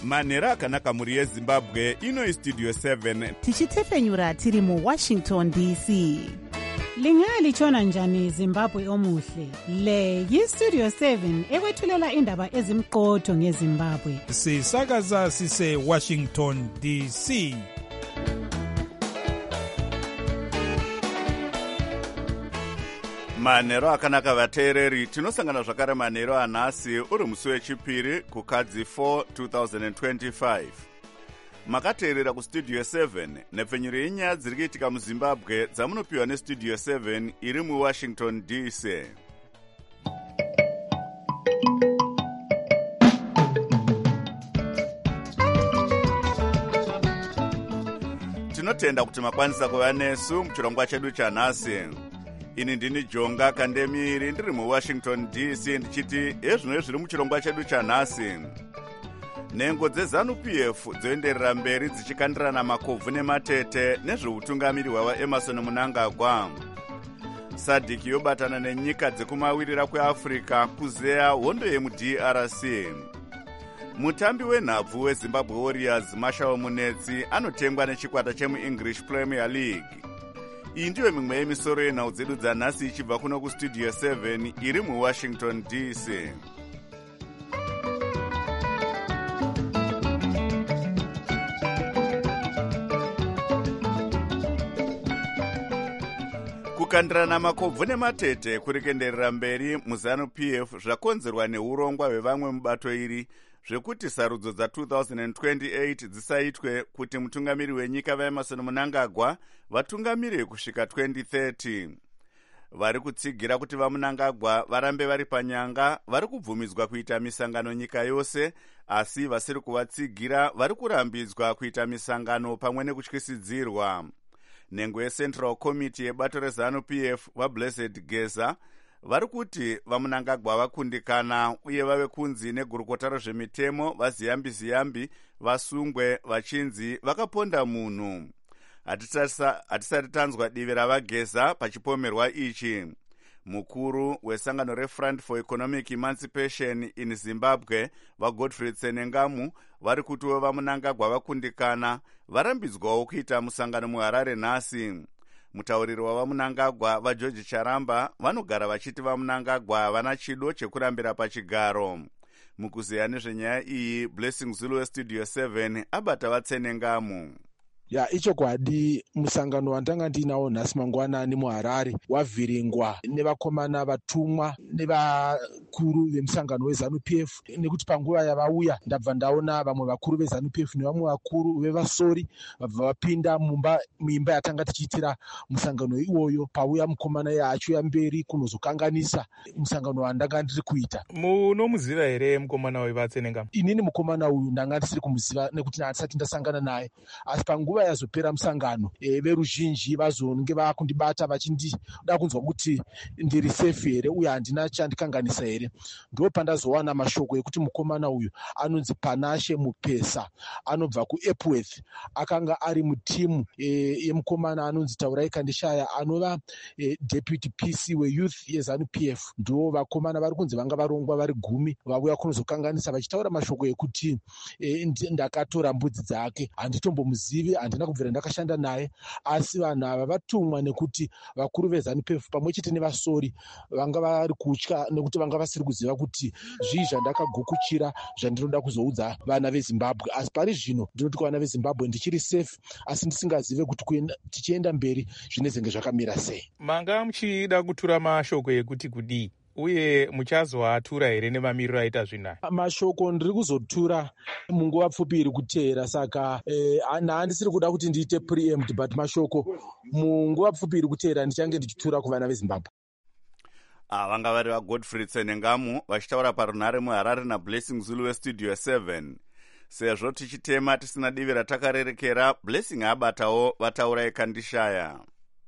manhero akanaka mhuri yezimbabwe. Ino Studio 7 tichitefenyura tiri muWashington DC. Lingalitshona njani Zimbabwe omuhle? Le yiStudio 7 ekwethulela indaba ezimqotho ngeZimbabwe. Sisakaza sise Washington DC. manhero akanaka vateereri. Tinosangana zvakare manhero anhasi uri musi wechipiri kukadzi 4 2025. Makateerera kuStudio 7 nepfenyuro yenyaya dziri kuitika muZimbabwe dzamunopiwa neStudio 7 iri muWashington DC. Tinotenda kuti makwanisa kuva nesu muchirongwa chedu chanhasi. Ini ndini Jonga Kandemiri ndiri muWashington DC ndichiti ezvino zviri muchirongwa chedu chanhasi. Nhengo dzeZANU-PF dzoenderera mberi dzichikandirana makobvu nematete nezveutungamiri hwava Emerson Mnangagwa. SADC yobatana nenyika dzekumawirira kweAfrica kuzeya hondo yemuDRC. Mutambi wenhabvu weZimbabwe Warriors Mashao Munetsi anotengwa nechikwata chemuEnglish Premier League. Iyi ndiyo mimwe yemisoro yenhau dzedu dzanhasi ichibva kuno kuStudio 7 iri muWashington DC. Kukandirana makobvu nematete kuri kuenderera mberi muZANU-PF zvakonzerwa neurongwa hwevamwe mubato iri zvekuti sarudzo dza2028 dzisaitwe kuti mutungamiri wenyika vaEmerson Mnangagwa vatungamire kusvika 2030. Vari kutsigira kuti vaMnangagwa varambe vari panyanga vari kubvumidzwa kuita misangano nyika yose, asi vasiri kuvatsigira vari kurambidzwa kuita misangano pamwe nekutyisidzirwa. Nhengo yeCentral Committee yebato reZANU-PF vaBlessed Geza vari kuti vaMnangagwa vakundikana uye vave kunzi negurukota rezvemitemo vaziyambi-ziyambi vasungwe vachinzi vakaponda munhu. Hatisati tanzwa divi ravageza pachipomerwa ichi. Mukuru wesangano reFront for Economic Emancipation in Zimbabwe vaGodfrey Tsenengamu vari kutiwo vaMnangagwa vakundikana varambidzwawo kuita musangano muHarare nhasi. Mutauriri wavaMnangagwa vaGeorge Charamba vanogara vachiti vaMnangagwa havana chido chekurambira pachigaro. Mukuzeya nezvenyaya iyi, Blessing Zulu weStudio 7 abata vaTsenengamu. Ichokwadi musangano wandanga ndinawo nhasi mangwanani muHarare wavhiringwa nevakomana vatumwa nevakuru vemusangano weZANU-PF, nekuti panguva yavauya ndabva ndaona vamwe vakuru veZANU-PF nevamwe vakuru vevasori vabva vapinda muimba yatanga tichiitira musangano iwoyo. Pauya mukomana yacho mberi kunozokanganisa musangano wandanga ndiri kuita. Munomuziva here mukomana wevaTsenengamu? Inini mukomana uyu ndanga ndisiri kumuziva nekuti handisati ndasangana naye, asi panguva yazopera musangano veruzhinji vazonge vakundibata vachindida kunzwa kuti ndiri safe here uye handina chandikanganisa here. Ndo pandazowana mashoko ekuti mukomana uyu anonzi Panashe Mupesa, anobva kuEpworth, akanga ari mutimu yemukomana anonzi Taurai Kandishaya anova deputy PC weYouth yeZANU-PF. Ndo vakomana vari kunzi vanga varongwa vari 10 vauya kunozokanganisa vachitaura mashoko ekuti ndakatora mbudzi dzake. Handitombomuzivi, handina kubvira ndakashanda naye, asi vanhu ava vatumwa nekuti vakuru veZANU-PF pamwe chete nevasori vanga vari kutya nekuti vanga vasiri kuziva kuti zvii zvandakagukuchira zvandinoda kuzoudza vana veZimbabwe. Asi pari zvino ndinoti kuvana veZimbabwe ndichiri safe, asi ndisingazive kuti tichienda mberi zvinezenge zvakamira sei. Manga muchida kutura mashoko ekuti kudii uye muchazoatura here nevamiriro aita zvinhu? Mashoko ndiri kuzotura munguva pfupi iri kuteera, saka handisiri kuda kuti ndiite preempt, but mashoko munguva pfupi iri kuteera ndichange ndichitura kuvana veZimbabwe. Vanga vari vaGodfrey Tsenengamu vachitaura parunhare muHarare naBlessing Zulu weStudio 7. Sezvo tichitema tisina divi ratakarerekera, Blessing abatawo vataurai Kandishaya.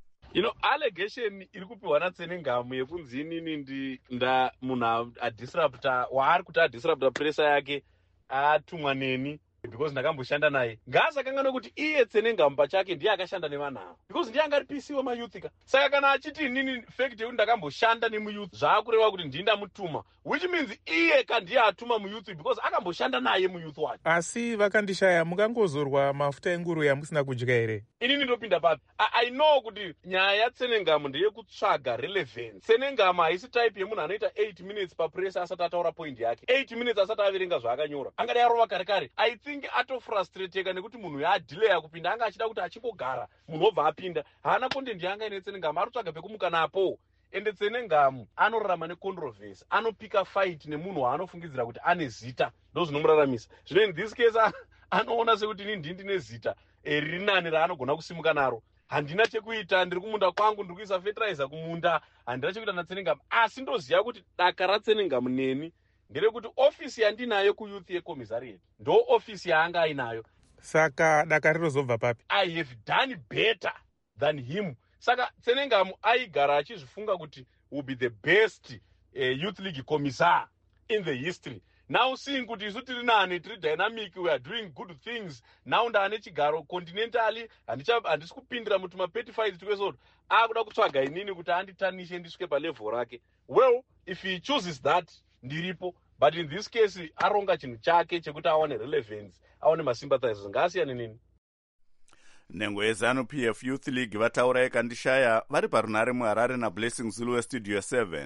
Allegation iri kupiwa naTsenengamu yekunzi inini munhu adisrupta waari kuti adisrupta presa yake atumwa neni because ndakamboshanda naye. Ngaasakanganwe kuti iye Tsenengamu pachake ndiye akashanda nevanhu ava, because ndiye angari PC wemayuthika. Saka kana achiti inini fact yekuti ndakamboshanda nemuyuth zvaakureva kuti ndini ndamutuma, which means iye kandiye atuma muyuth because akamboshanda naye muyuth wacho. Asi vakandishaya, mukangozorwa mafuta enguru yamusina kudya here? Inini ndopinda papi. I know kuti nyaya yaTsenengamu ndeyekutsvaga relevance. Tsenengamu haisi type yemunhu anoita 8 minutes papress asati ataura point yake, 8 minutes asati averenga zvaakanyora, angadi arova kare kare. I think atofrustrateka nekuti munhu yaadhileya kupinda, anga achida kuti achingogara munhu obva apinda. Haana content yanga ine Tsenengamu, aritsvaga pekumuka napo. Ende Tsenengamu anorarama necontroversy, anopika fight nemunhu waanofungidzira kuti ane zita, ndo zvinomuraramisa. Zvino in this case anoona sekuti ini ndine zita riri nani raanogona kusimuka naro. Handina chekuita, ndiri kumunda kwangu, ndiri kuisa fertilizer kumunda, handina chekuita naTsenengamu. Asi ndoziva kuti daka raTsenengamu neni nderekuti ofisi yandinayo kuyouth yecommissariat ndo ofisi yaanga ainayo. Saka daka rinozobva papi? I have done better than him. Saka Tsenengamu aigara achizvifunga kuti will be the best youth league commissar in the history. Now seeing kuti isu tiri nani, tiri dynamic, we are doing good things. Now ndane chigaro continentally, handisi kupindira mutuma petty fights tukwesoto. Akuda kutsvaga inini kuti anditanishe ndisvike palevel rake. Well, if he chooses that, ndiripo. But in this case, aronga chinhu chake chekuti awane relevance, awane masympathizers. Ngasiyane nini? Nhengo yeZANU-PF Youth League vataura ekandishaya vari parunare muHarare naBlessing Zulu weStudio 7.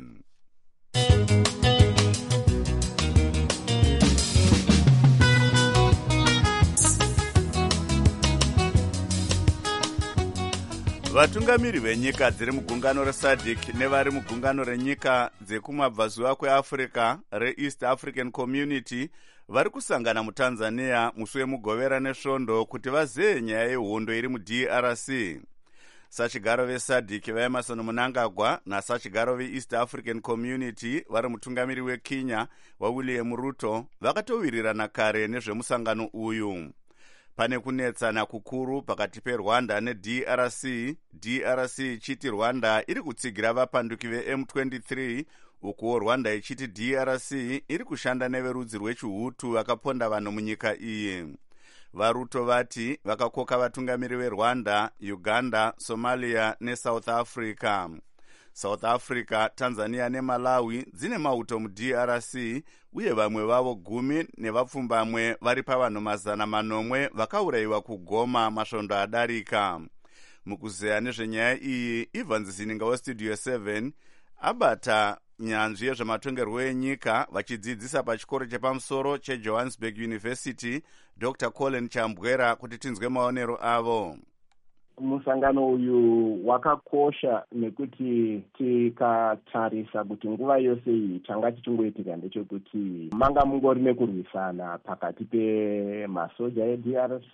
Vatungamiri venyika dziri mugungano reSADC nevari mugungano renyika dzekumabvazuva kweAfrica reEast African Community vari kusangana muTanzania musi wemugovera nesvondo kuti vazeye nyaya yehondo iri muDRC. Sachigaro veSADC vaEmerson Mnangagwa nasachigaro veEast African Community vari mutungamiri weKenya waWilliam Ruto vakatowirirana kare nezvemusangano uyu. Pane kunetsana kukuru pakati peRwanda neDRC, DRC ichiti Rwanda iri kutsigira vapanduki veM23, ukuwo Rwanda ichiti DRC iri kushanda neverudzi rwechiHutu vakaponda vanhu munyika iyi. VaRuto vati vakakoka vatungamiri veRwanda, Uganda, Somalia neSouth Africa. South Africa, Tanzania neMalawi dzine mauto muDRC, uye vamwe vavo 10 nevapfumbamwe vari pavanhu 900 vakaurayiwa kuGoma masvondo adarika. Mukuzeya nezvenyaya iyi, Ivan Zininga weStudio 7 abata nyanzvi yezvematongerwo enyika vachidzidzisa pachikoro chepamusoro cheJohannesburg University, Dr. Colin Chambwera, kuti tinzwe maonero avo. Musangano uyu wakakosha nekuti tikatarisa kuti nguva yose iyi changa chichingoitika ndechekuti manga mungori nekurwisana pakati pemasoja eDRC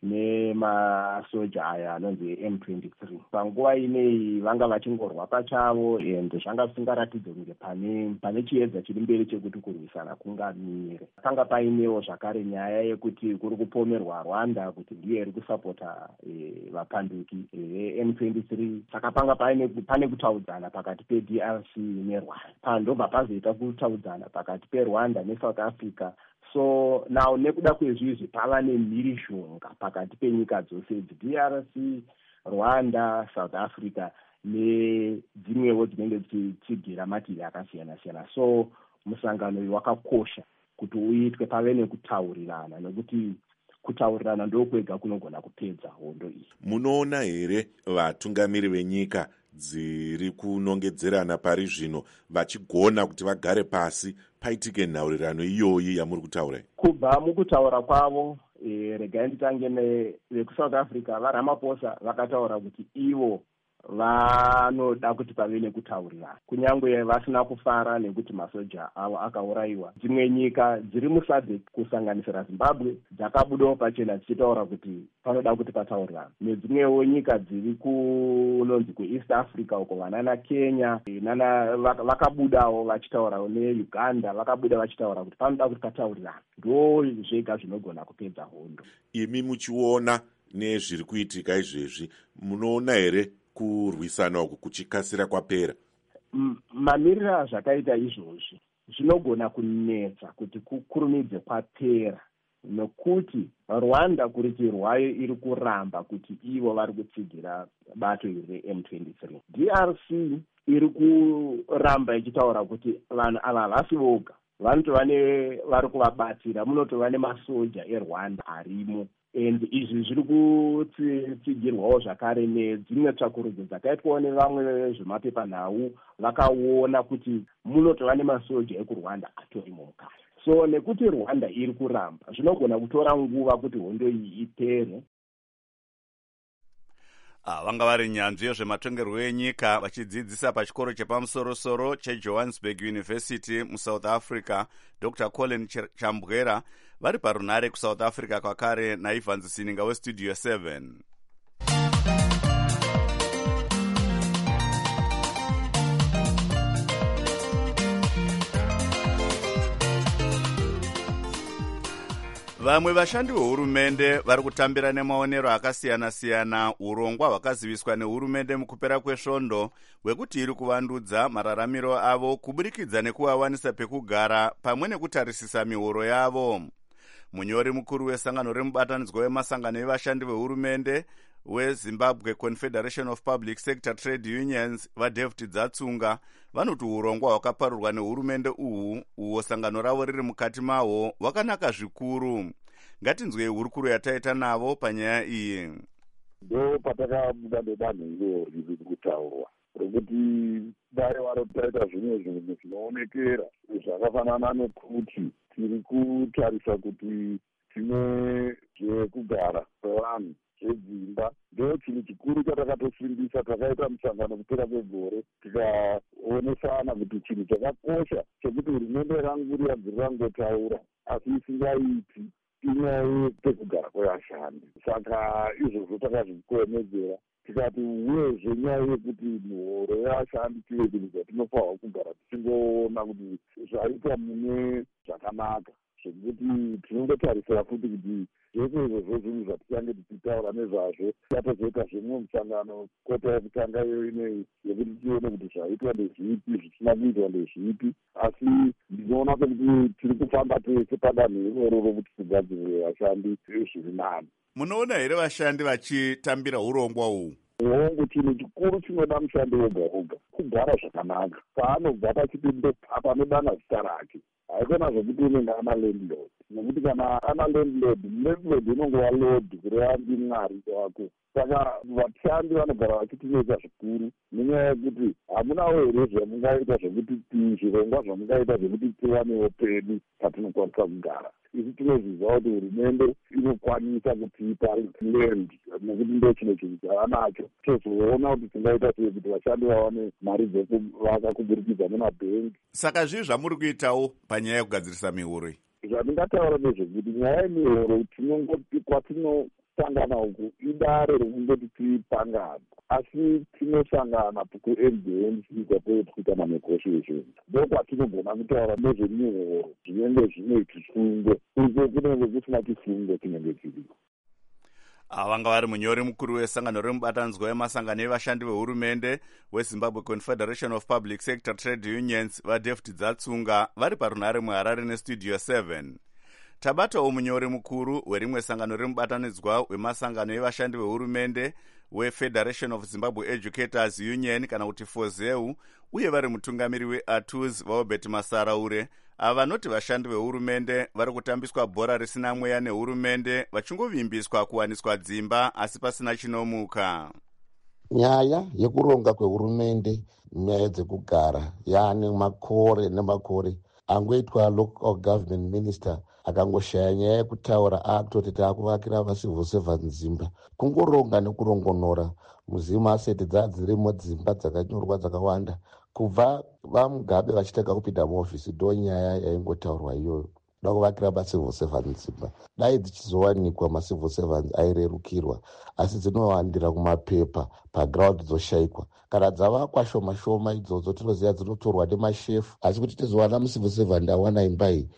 nemasoja aya anonzi M23. Panguva ineyi vanga vachingorwa pachavo ende zvanga visingaratidze kunge pane chiedza chiri mberi chekuti kurwisana kungamire. Panga painewo zvakare nyaya yekuti kuri kupomerwa Rwanda kuti ndiye iri kusapota vapanduki M23. Saka panga pane kutaudzana pakati peDRC neRwanda. Pandobva pazoita kutaudzana pakati peRwanda neSouth Africa. So now nekuda kwezvizvi pava nemhirizhonga pakati penyika dzose idzi, DRC, Rwanda, South Africa nedzimwewo dzinenge dzichitsigira mativi akasiyana-siyana. So musangano uyu wakakosha kuti uitwe, pave nekutaurirana nekuti kutaurirana ndokwega kunogona kupedza hondo iyi. Munoona here vatungamiri venyika dziri kunongedzerana pari zvino vachigona kuti vagare pasi paitike nhaurirano iyoyi yamuri kutaura? Kubva mukutaura kwavo, regai nditange vekuSouth Africa, vaRamaphosa vakataura kuti ivo vanoda kuti pave nekutaurirana, kunyangwe vasina kufara nekuti masoja avo akaurayiwa. Dzimwe nyika dziri muSADC kusanganisira Zimbabwe dzakabudawo pachena dzichitaura kuti panoda kuti pataurirana, nedzimwewo nyika dziri kunonzi kuEast Africa uko vanana Kenya vakabudawo vachitaura, neUganda vakabuda vachitaura kuti panoda kuti pataurirana. Ndo zvega zvinogona kupedza hondo. Imi muchiona nezviri kuitika izvezvi, munoona here kurwisana uku kuchikasira kwapera? Mamiriro azvakaita izvozvi zvinogona kunetsa kuti kukurumidze kwapera, nekuti Rwanda kuriti rwayo iri kuramba kuti ivo vari kutsigira bato iri reM23. DRC iri kuramba ichitaura kuti vanhu ava havasi voga, vanotova vari kuvabatsira, munotova nemasoja eRwanda arimo. And izvi zviri kutsigirwawo zvakare nedzimwe tsvakurudzo dzakaitwawo nevamwe zvemapepanhau, vakaona kuti munotova nemasoja ekuRwanda atorimo mukati. So nekuti Rwanda iri kuramba, zvinogona kutora nguva kuti hondo iyi ipere. Vanga vari nyanzvi yezvematongerwo enyika vachidzidzisa pachikoro chepamusoro-soro cheJohannesburg University muSouth Africa, Dr. Colin Chambwera, vari parunare kuSouth Africa kwakare naIvan Sininga weStudio 7. Vamwe vashandi vehurumende vari kutambira nemaonero akasiyana-siyana urongwa hwakaziviswa nehurumende mukupera kwesvondo hwekuti iri kuvandudza mararamiro avo kuburikidza nekuvawanisa pekugara pamwe nekutarisisa mihoro yavo. Munyori mukuru wesangano remubatanidzwa wemasangano evashandi vehurumende weZimbabwe Confederation of Public Sector Trade Unions vaDavid Dzatsunga vanoti urongwa hwakaparurwa nehurumende uwo sangano ravo riri mukati mawo hwakanaka zvikuru. Ngatinzwei hurukuro yataita navo panyaya iyi. Ndo patakabuda nedanho iro riri kutaurwa rokuti dai varotaita zvimwe zvinhu zvinoonekera zvakafanana nekuti tiri kutarisa kuti tine zvekugara kwevanhu zvedzimba. Ndo chinhu chikuru chatakatosimbisa, takaita musangano kupera kwegore tikaonesana kuti chinhu chakakosha chekuti hurumende yakanguri yabviri rangotaura asi isingaiti inyaya yepekugara kwevashandi. Saka izvozvo takazvikuemedzera tikati uyezve nyaya yekuti mihoro yevashandi tive chinhu chatinofanirwa kugara tichingoona kuti zvaitwa mune zvakanaka, zvekuti tinongotarisira futi kuti zvese izvozvo zvinhu zvatichange tichitaura nezvazvo tatozoita zvimwe musangano kota yekutanga iyo ineyi yekuti tione kuti zvaitwa ndezvipi, zvisina kuitwa ndezvipi. Asi ndinoona kuti tiri kufamba tese padanho iroro rokuti tigadzirire vashandi zviri nani. Munoona here vashandi vachitambira urongwa uhu? Hongu, chinhu chikuru chinoda mushandi woga woga kugara zvakanaka. Paanobva pachipinda panodana zita rake, haikona zvokuti unenge ana landlord, nekuti kana ana landlord inongova lord kureva ndimwari wako. Saka vashandi vanogara vachitinetsa zvikuru nenyaya yekuti hamunawo here zvamungaita zvekuti zvirongwa zvamungaita zvekuti tiwanewo pedu patinokwanisa kugara. Isi tinozviziva kuti hurumende inokwanisa kutipa land nekuti ndo chino chinhu chavanacho. Tozoona kuti tingaita sei kuti vashandi vawane mari dzekuvaka kuburikidza nemabhengi. Saka zvii zvamuri kuitawo panyaya yekugadzirisa mihoro iyi? Zvandingataura nezvekuti nyaya yemihoro kwatinosangana uku idare rekungoti tipangana, asi tinosangana kuMDNC kwapokuita manegotiations. Ndo kwatinogona kutaura nezvemihoro zvinenge zvine chisungo, uko kunenge kusina chisungo chinenge chiripo. Vanga vari munyori mukuru wesangano remubatanidzwa wemasangano evashandi vehurumende weZimbabwe Confederation of Public Sector Trade Unions vaDavid Dzatsunga vari parunare muHarare neStudio 7. Tabatawo munyori mukuru werimwe sangano remubatanidzwa wemasangano evashandi vehurumende weFederation of Zimbabwe Educators Union kana kuti FOZEU, uye vari mutungamiri weATUS vaObert Masaraure. Ava vanoti vashandi vehurumende vari kutambiswa bhora risina mweya nehurumende vachingovimbiswa kuwaniswa dzimba asi pasina chinomuka. Nyaya yekuronga kwehurumende nyaya dzekugara yaane makore nemakore. Angoitwa local government minister akangoshaya nyaya yekutaura akutoti taakuvakira vacivil servants dzimba. Kungoronga nekurongonora muzimu aseti dzadzirimo dzimba dzakanyorwa dzakawanda. Kubva vaMugabe vachitaka kupinda muofisi ndo nyaya yaingotaurwa iyoyo. Da kuvakira macivil servants dzimba. Dai dzichizowanikwa macivil servants airerukirwa, asi dzinowandira kumapepa paground dzoshayikwa. Kana dzavakwa shoma shoma idzodzo tinoziva dzinotorwa nemashefu, asi kuti tizowana mucivil servant awana imba iyi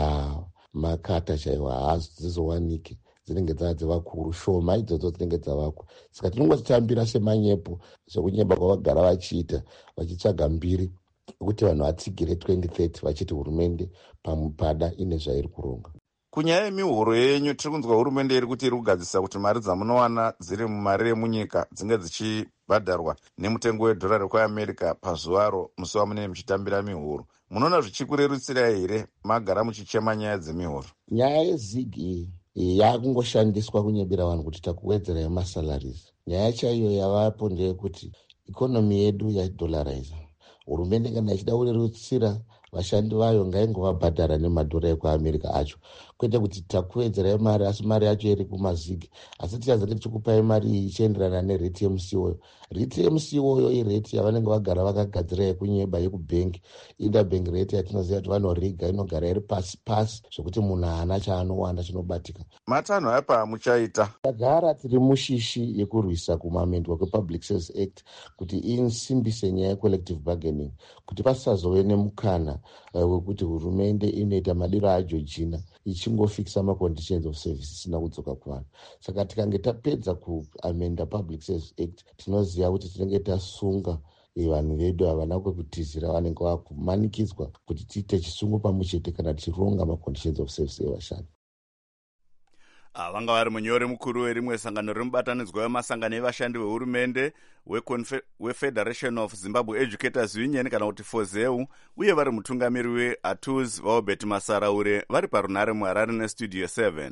makata chaiwa hadzizowanike. Dzinenge dzavakuru shoma idzodzo dzinenge dzavakwa. Saka tinongozitambira semanyepo zvekunyemba kwavagara vachiita vachitsvaga mbiri kuti vanhu vatsigire 2030 vachiti hurumende pamupada ine zvairi kuronga. Kunyaya yemihoro yenyu, tiri kunzwa hurumende iri kuti iri kugadzisa kuti mari dzamunowana dziri mumari yemunyika dzinge dzichibhadharwa nemutengo wedhora rekuamerica pazuvaro musi wamunenge muchitambira mihoro. Munoona zvichikurerutsirai here magara muchichema nyaya dzemihoro? Nyaya yezig iyi yakungoshandiswa kunyebera vanhu kuti takuwedzerai masalaries. Nyaya chaiyo yavapo ndeyekuti ikonomi yedu yadolariza. Hurumende kana ichida kurerutsira vashandi vayo ngaingovabhadhara nemadhora ekuamerica acho, kwete kuti takuwedzerai mari asi mari yacho iri kumazigi. Asi tichazenge tichikupai mari iyi ichienderana nereti yemusiwoyo. Reti yemusiwoyo ireti yavanenge vagara vakagadzira yekunyeba yekubhengi, interbank rate yatinoziva kuti vanoriga inogara iri pasi pasi zvekuti munhu haana chaanowana chinobatika. Matanho apa muchaita? Tagara tiri mushishi yekurwisa kumamendwa kwePublic Service Act kuti insimbise nyaya yecollective bargaining, kuti pasazove nemukana wekuti hurumende inoita madiro aJorgina ichingofikisa maconditions of service isina kudzoka kuvanhu. Saka tikange tapedza kuamenda Public Service Act, tinoziva kuti tinenge tasunga vanhu vedu havana kwekutizira, vanenge vakumanikidzwa kuti tiite chisungo pamwe chete kana tichironga maconditions of service evashandi. Vanga vari munyori mukuru werimwe sangano rimubatanidzwa wemasangano evashandi vehurumende weFederation of Zimbabwe Educators Union kana kuti FOZEU, uye vari mutungamiri weATUS vaobert Masaraure vari parunhare muHarare neStudio 7.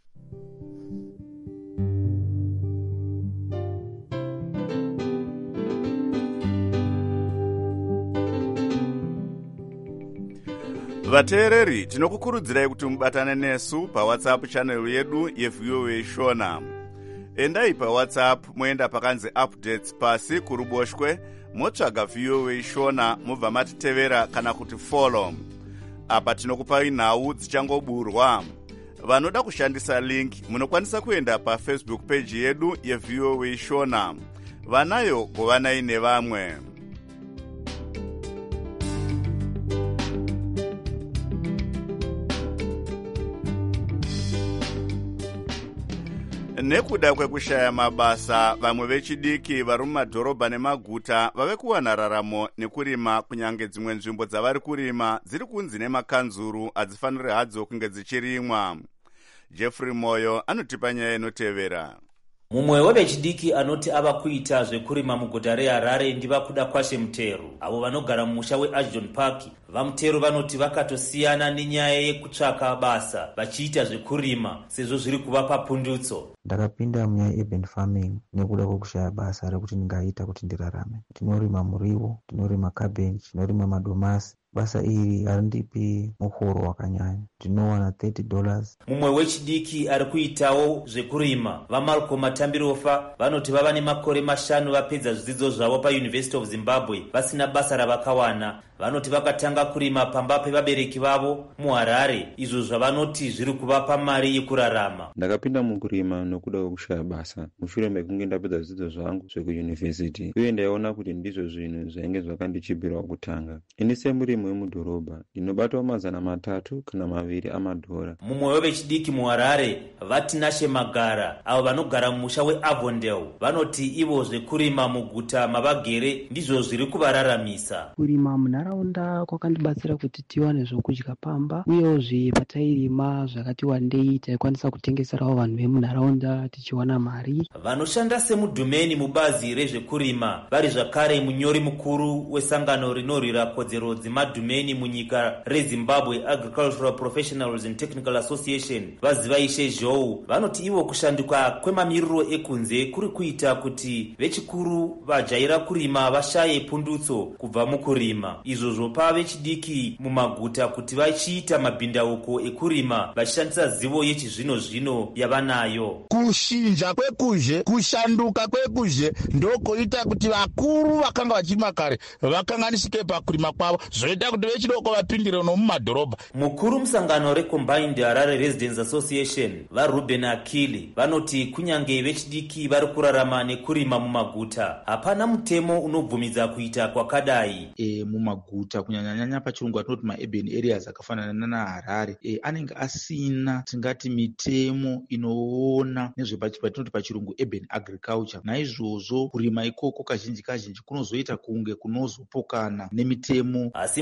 Vateereri, tinokukurudzirai kuti mubatane nesu paWhatsApp channel yedu yeVOA Shona. Endai paWhatsApp moenda pakanzi updates pasi kuruboshwe, motsvaga VOA Shona mubva matitevera kana kuti follow. Apa tinokupai nhau dzichangoburwa. Vanoda kushandisa link munokwanisa kuenda paFacebook page yedu yeVOA Shona. Vanayo govanai nevamwe. Nekuda kwekushaya mabasa, vamwe vechidiki vari mumadhorobha nemaguta vave kuwana raramo nekurima, kunyange dzimwe nzvimbo dzavari kurima dziri kunzi nemakanzuru hadzifaniri hadzo kunge dzichirimwa. Jeffrey Moyo anotipa nyaya inotevera. Mumwe wevechidiki anoti ava kuita zvekurima muguta reHarare ndivakuda Kwashe Mutero. Avo vanogara mumusha weAshton Park vaMutero vanoti vakatosiyana nenyaya yekutsvaka basa vachiita zvekurima sezvo zviri kuvapa pundutso. Ndakapinda munyaya yeurban farming nekuda kwekushaya basa rekuti ndingaita kuti ndirarame. Tinorima muriwo, tinorima cabbage, tinorima madomasi. Basa iri harindipi muhoro wakanyanya, ndinowana $30. Mumwe wechidiki ari kuitawo zvekurima vaMalcolm Matambirofa vanoti vava nemakore 5 vapedza zvidzidzo zvavo paUniversity of Zimbabwe vasina basa ravakawana. Vanoti vakatanga kurima pamba pevabereki vavo muHarare, izvo zvavanoti zviri kuvapa mari yekurarama. Ndakapinda mukurima nokuda kwekushaya basa mushure mekunge ndapedza zvidzidzo zvangu zvekuyunivhesiti, uye ndaiona kuti ndizvo zvinhu zvainge zvakandichibhira kutanga. Ini semurimi wemudhorobha ndinobatawo $300 kana $2 amadhora. Mumwe wevechidiki muHarare vaTinashe Magara avo vanogara mumusha weAvondale vanoti ivo zvekurima muguta mavagere ndizvo zviri kuvararamisa. Kurima munharaunda kwakandibatsira kuti tiwane zvokudya pamba, uyezve patairima zvakati wandei taikwanisa kutengeserawo vanhu vemunharaunda tichiwana mari. Vanoshanda semudhumeni mubazi rezvekurima vari zvakare munyori mukuru wesangano rinorwira kodzero dzemadhumeni munyika reZimbabwe Agricultural Professionals and Technical Association vazivaishe Zhou vanoti ivo kushanduka kwemamiriro ekunze kuri kuita kuti vechikuru vajaira kurima vashaye pundutso kubva mukurima, izvo zvopa vechidiki mumaguta kuti vachiita mabhindauko ekurima vachishandisa zivo yechizvino zvino yavanayo. Kushinja kwekuzhe, kushanduka kwekuzhe ndokoita kuti vakuru vakanga vachirima kare vakanganisike pakurima kwavo, zvoita kuti vechidoko vapindire nomumadhorobha. Mukuru musangano reCombined Harare Residents Association vaRuben Akili vanoti kunyange vechidiki vari kurarama nekurima mumaguta, hapana mutemo unobvumidza kuita kwakadai. Mumaguta kunyanyanya pachirungu atinoti maurban areas akafanana naHarare anenge asina tingati mitemo inoona nezvepatinoti pachirungu urban agriculture. Naizvozvo kurima ikoko kazhinji kunozoita kunge kunozopokana nemitemo. Asi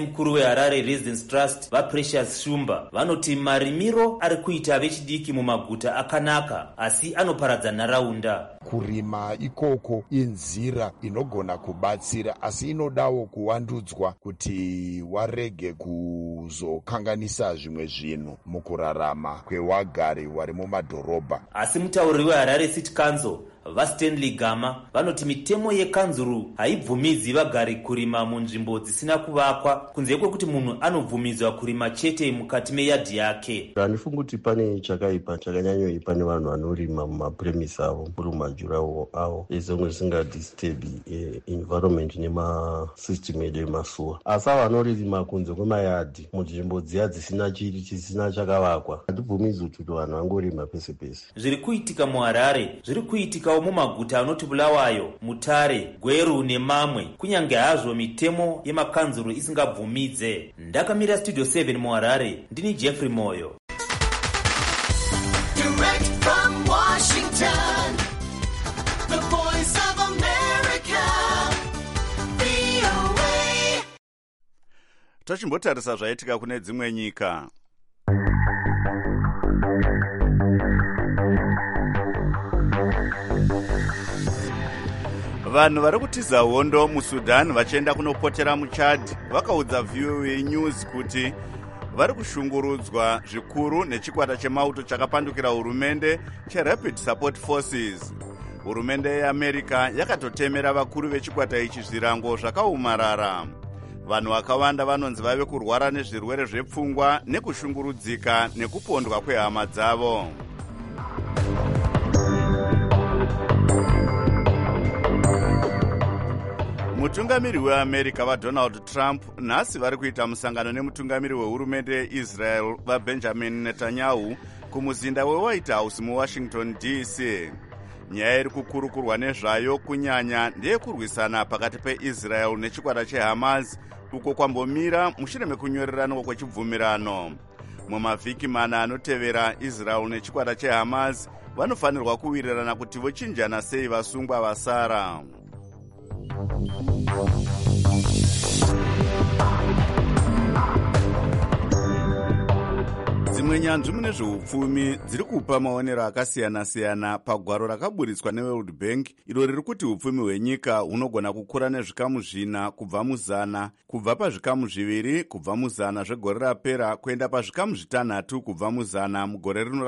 mukuru weHarare Residence Trust vaPrecious Shumba vanoti marimiro ari kuita vechidiki mumaguta akanaka, asi anoparadza nharaunda. Kurima ikoko inzira inogona kubatsira, asi inodawo kuwandudzwa kuti warege kuzokanganisa zvimwe zvinhu mukurarama kwewagari wari mumadhorobha. Asi mutauriri weHarare City Council vaStanley Gama vanoti mitemo yekanzuru haibvumidzi vagari kurima munzvimbo dzisina kuvakwa, kunze kwekuti munhu anobvumidzwa kurima chete mukati meyadhi yake. Handifungi kuti pane chakaipa chakanyanyoipa nevanhu vanorima mumapremisi avo muri mumajurawo avo ezomwe zvisingadisturbi environment nemasystem edu emasuwa. Asi avo vanorima kunze kwemayadhi munzvimbo dziya dzisina chakavakwa, handibvumidzi kuti vanhu vangorima pese pese. Zviri kuitika muHarare zviri kuitikawo mumaguta anoti Bulawayo, Mutare, Gweru nemamwe, kunyange hazvo mitemo yemakanzuru isingabvumidze. Ndakamira Studio 7 muHarare, ndini Jeffrey Moyo. Direct from Washington, the voice of America, VOA. Tochimbotarisa zvaitika kune dzimwe nyika. Vanhu vari kutiza hondo muSudan vachienda kunopotera muChad vakaudza VOA News kuti vari kushungurudzwa zvikuru nechikwata chemauto chakapandukira hurumende cheRapid Support Forces. Hurumende yeAmerica yakatotemera vakuru vechikwata ichi zvirango zvakaomarara. Vanhu vakawanda vanonzi vave kurwara nezvirwere zvepfungwa nekushungurudzika nekupondwa kwehama dzavo. Mutungamiri weAmerica vaDonald Trump nhasi vari kuita musangano nemutungamiri wehurumende yeIsrael vaBenjamin Netanyahu kumuzinda weWhite House muWashington DC. Nyaya iri kukurukurwa nezvayo kunyanya ndeyekurwisana pakati peIsrael nechikwata cheHamas uko kwambomira mushure mekunyorerana kwechibvumirano. Mumavhiki mana anotevera, Israel nechikwata cheHamas vanofanirwa kuwirirana kuti vochinjana sei vasungwa vasara. Dzimwe nyanzvi mune zveupfumi dziri kupa maonero akasiyana-siyana pagwaro rakaburitswa neWorld Bank iro riri kuti upfumi hwenyika hunogona kukura nezvikamu 4 kubva muzana, kubva pazvikamu 2 kubva muzana zvegore rapera kuenda pazvikamu 6 kubva muzana mugore rino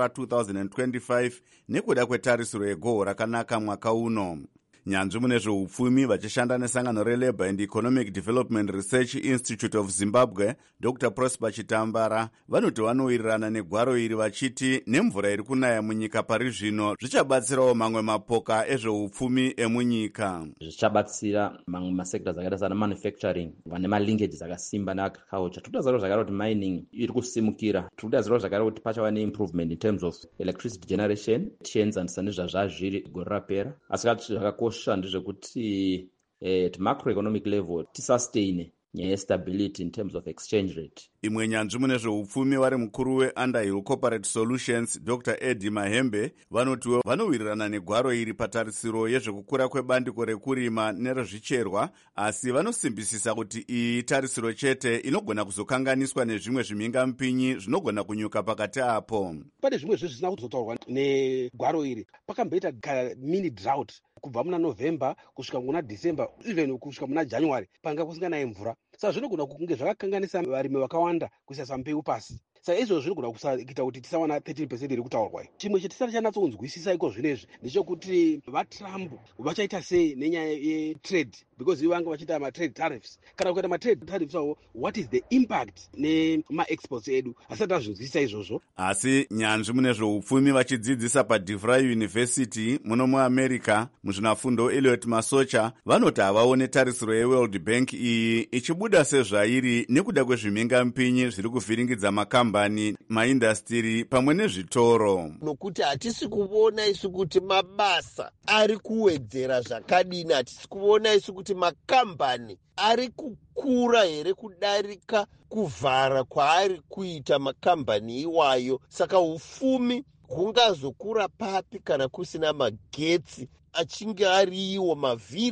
ra2025 nekuda kwetarisiro yegohwo rakanaka mwaka uno. Nyanzvi mune zveupfumi vachishanda nesangano reLabour and Economic Development Research Institute of Zimbabwe, Dr. Prosper Chitambara, vanoti vanowirirana negwaro iri vachiti nemvura iri kunaya munyika pari zvino zvichabatsirawo mamwe mapoka ezveupfumi emunyika. Zvichabatsira mamwe masekta zvakaita sana manufacturing vane malinkages akasimba neagriculture. Totazaro zvakare kuti mining iri kusimukira. Totazaro zvakare kuti pachava neimprovement in terms of electricity generation, tichienzanisa nezvazviri gore rapera. Asi zvakakosha ndezvekuti at macroeconomic level tisustain nyaya yestability in terms of exchange rate. Imwe nyanzvi mune zveupfumi vari mukuru weUnderhill Corporate Solutions Dr. Eddie Mahembe vanotiwo vanowirirana negwaro iri patarisiro yezvekukura kwebandiko rekurima nerezvicherwa, asi vanosimbisisa kuti iyi tarisiro chete inogona kuzokanganiswa nezvimwe zvimhingamupinyi zvinogona kunyuka pakati apo. Pane zvimwe zvisina kuzotaurwa negwaro iri. Pakamboita mini drought kubva muna November kusvika muna December, even kusvika muna January, panga kusinganayi mvura. Saka zvinogona kunge zvakakanganisa varimi vakawanda kuisa mbeu pasi. Saka izvo zvinogona kuita kuti tisawana 13% iri kutaurwa. Chimwe chetisati chanatsokunzwisisa iko zvinezvi ndechekuti vaTrump vachaita sei nenyaya yetrade, because ivo vanga vachiita matrade tariffs. Kana kuita matrade tariffs awo, what is the impact nemaexports edu? Asati azvinzwisisa izvozvo. Asi nyanzvi mune zveupfumi vachidzidzisa paDeVry University muno muAmerica muzvinafundo Elliot Masocha vanoti havaone tarisiro yeWorld Bank iyi ichibuda sezvairi nekuda kwezvimhingamupinyi zviri kuvhiringidza makambani, maindastiri pamwe nezvitoro. Nokuti hatisi kuona isu kuti mabasa ari kuwedzera zvakadini, hatisi kuona isu kuti makambani ari kukura here kudarika kuvhara kwaari kuita makambani iwayo. Saka upfumi hungazokura papi kana kusina magetsi achinge ariwo mavhiri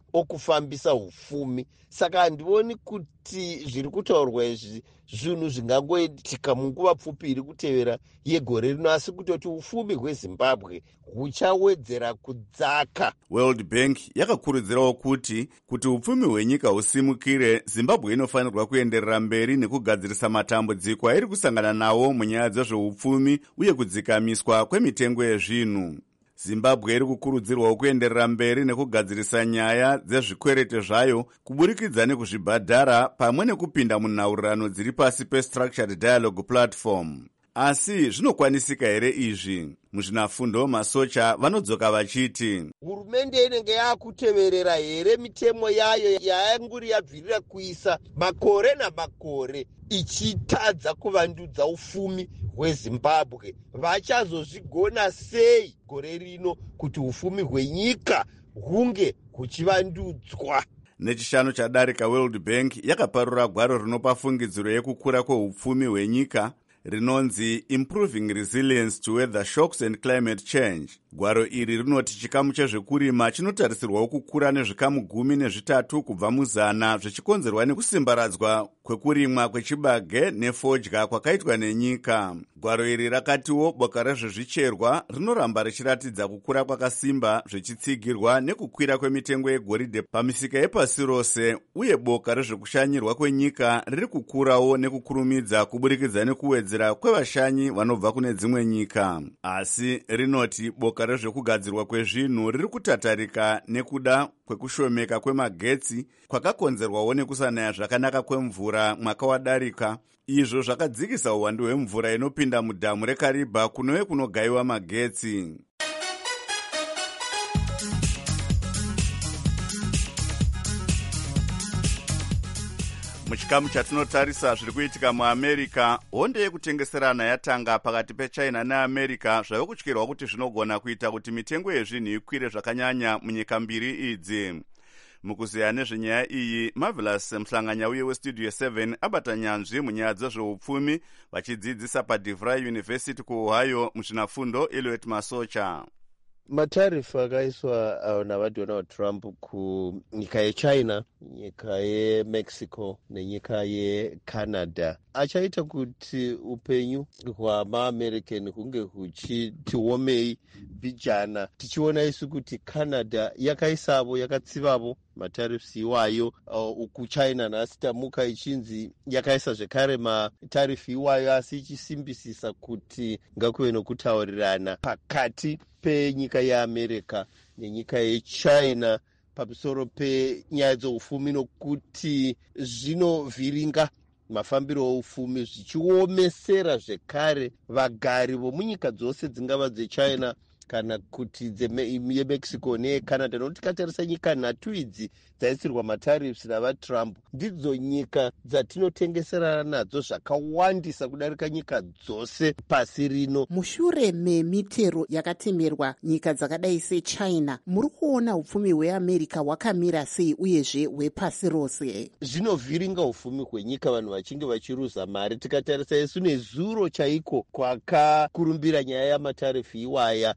okufambisa ufumi. Saka handioni kuti zviri kutaurwa izvi zvinhu zvingangoitika munguva pfupi iri kutevera yegore rino, asi kutoti ufumi hwezimbabwe huchawedzera kudzaka. World Bank yakakurudzirawo kuti upfumi hwenyika husimukire, Zimbabwe inofanirwa kuenderera mberi nekugadzirisa matambudziko airi kusangana nawo munyaya dzezveupfumi uye kudzikamiswa kwemitengo yezvinhu. Zimbabwe iri kukurudzirwawo kuenderera mberi nekugadzirisa nyaya dzezvikwerete zvayo kuburikidza nekuzvibhadhara pamwe nekupinda munhaurirano dziri pasi peStructured Dialogue Platform. Asi zvinokwanisika here izvi? Muzvinafundo Masocha vanodzoka vachiti hurumende inenge yakuteverera here mitemo yayo yayanguri yabvirira kuisa makore namakore ichitadza kuvandudza ufumi hweZimbabwe? Vachazozvigona sei gore rino kuti ufumi hwenyika hunge huchivandudzwa? Nechishanu chadarika, World Bank yakaparura gwaro rinopa fungidziro yekukura kweupfumi hwenyika rinonzi Improving Resilience to Weather Shocks and Climate Change. Gwaro iri rinoti chikamu chezvekurima chinotarisirwawo kukura nezvikamu 13 kubva muzana, zvichikonzerwa nekusimbaradzwa kwekurimwa kwechibage nefodya kwakaitwa nenyika. Gwaro iri rakatiwo boka rezvezvicherwa rinoramba richiratidza kukura kwakasimba zvichitsigirwa nekukwira kwemitengo yegoridhe pamisika yepasi rose, uye boka rezvekushanyirwa kwenyika riri kukurawo nekukurumidza kuburikidza nekuwedzera kwevashanyi vanobva kune dzimwe nyika. Asi rinoti boka rezvekugadzirwa kwezvinhu riri kutatarika nekuda kwekushomeka kwemagetsi kwakakonzerwawo nekusanaya zvakanaka kwemvura mwaka wadarika. Izvo zvakadzikisa uwandu hwemvura inopinda mudhamu reKariba kunove kunogayiwa magetsi. Muchikamu chatinotarisa zviri kuitika muAmerica, hondo yekutengeserana yatanga pakati peChina neAmerica zvave kutyirwa kuti zvinogona kuita kuti mitengo yezvinhu ikwire zvakanyanya munyika mbiri idzi. Mukuziya nezvenyaya iyi, Marvelous Mhlanganyauye weStudio 7 abata nyanzvi munyaya dzezveupfumi vachidzidzisa paDeVry University kuOhio muzvinafundo Eliot Masocha. Matarifu akaiswa navaDonald Trump kunyika yeChina, nyika yeMexico nenyika yeCanada achaita kuti upenyu hwamaAmerican hunge huchiti omei bijana. Tichiona isu kuti Canada yakaisavo yakatsivavo matarifu iwayo, uku China nhasi tamuka ichinzi yakaisa zvekare matarifu iwayo, asi ichisimbisisa kuti ngakuve nokutaurirana pakati penyika yeAmerica nenyika yeChina pamusoro penyaya dzeufumi, nokuti zvinovhiringa mafambiro oufumi zvichiomesera zvekare vagari vomunyika dzose dzingava dzeChina kana kuti yeMexico neyeCanada. Nokuti tikatarisa nyika 3 idzi dzaisirwa matarifs navaTrump ndidzo nyika dzatinotengeserana nadzo zvakawandisa kudarika nyika dzose pasi rino. Mushure memitero yakatemerwa nyika dzakadai seChina, muri kuona upfumi hweAmerica hwakamira sei uyezve hwepasi rose? Zvinovhiringa ufumi hwenyika, vanhu vachinge vachiruza mari. Tikatarisa isu nezuro chaiko kwakakurumbira nyaya yamatarifu iwaya,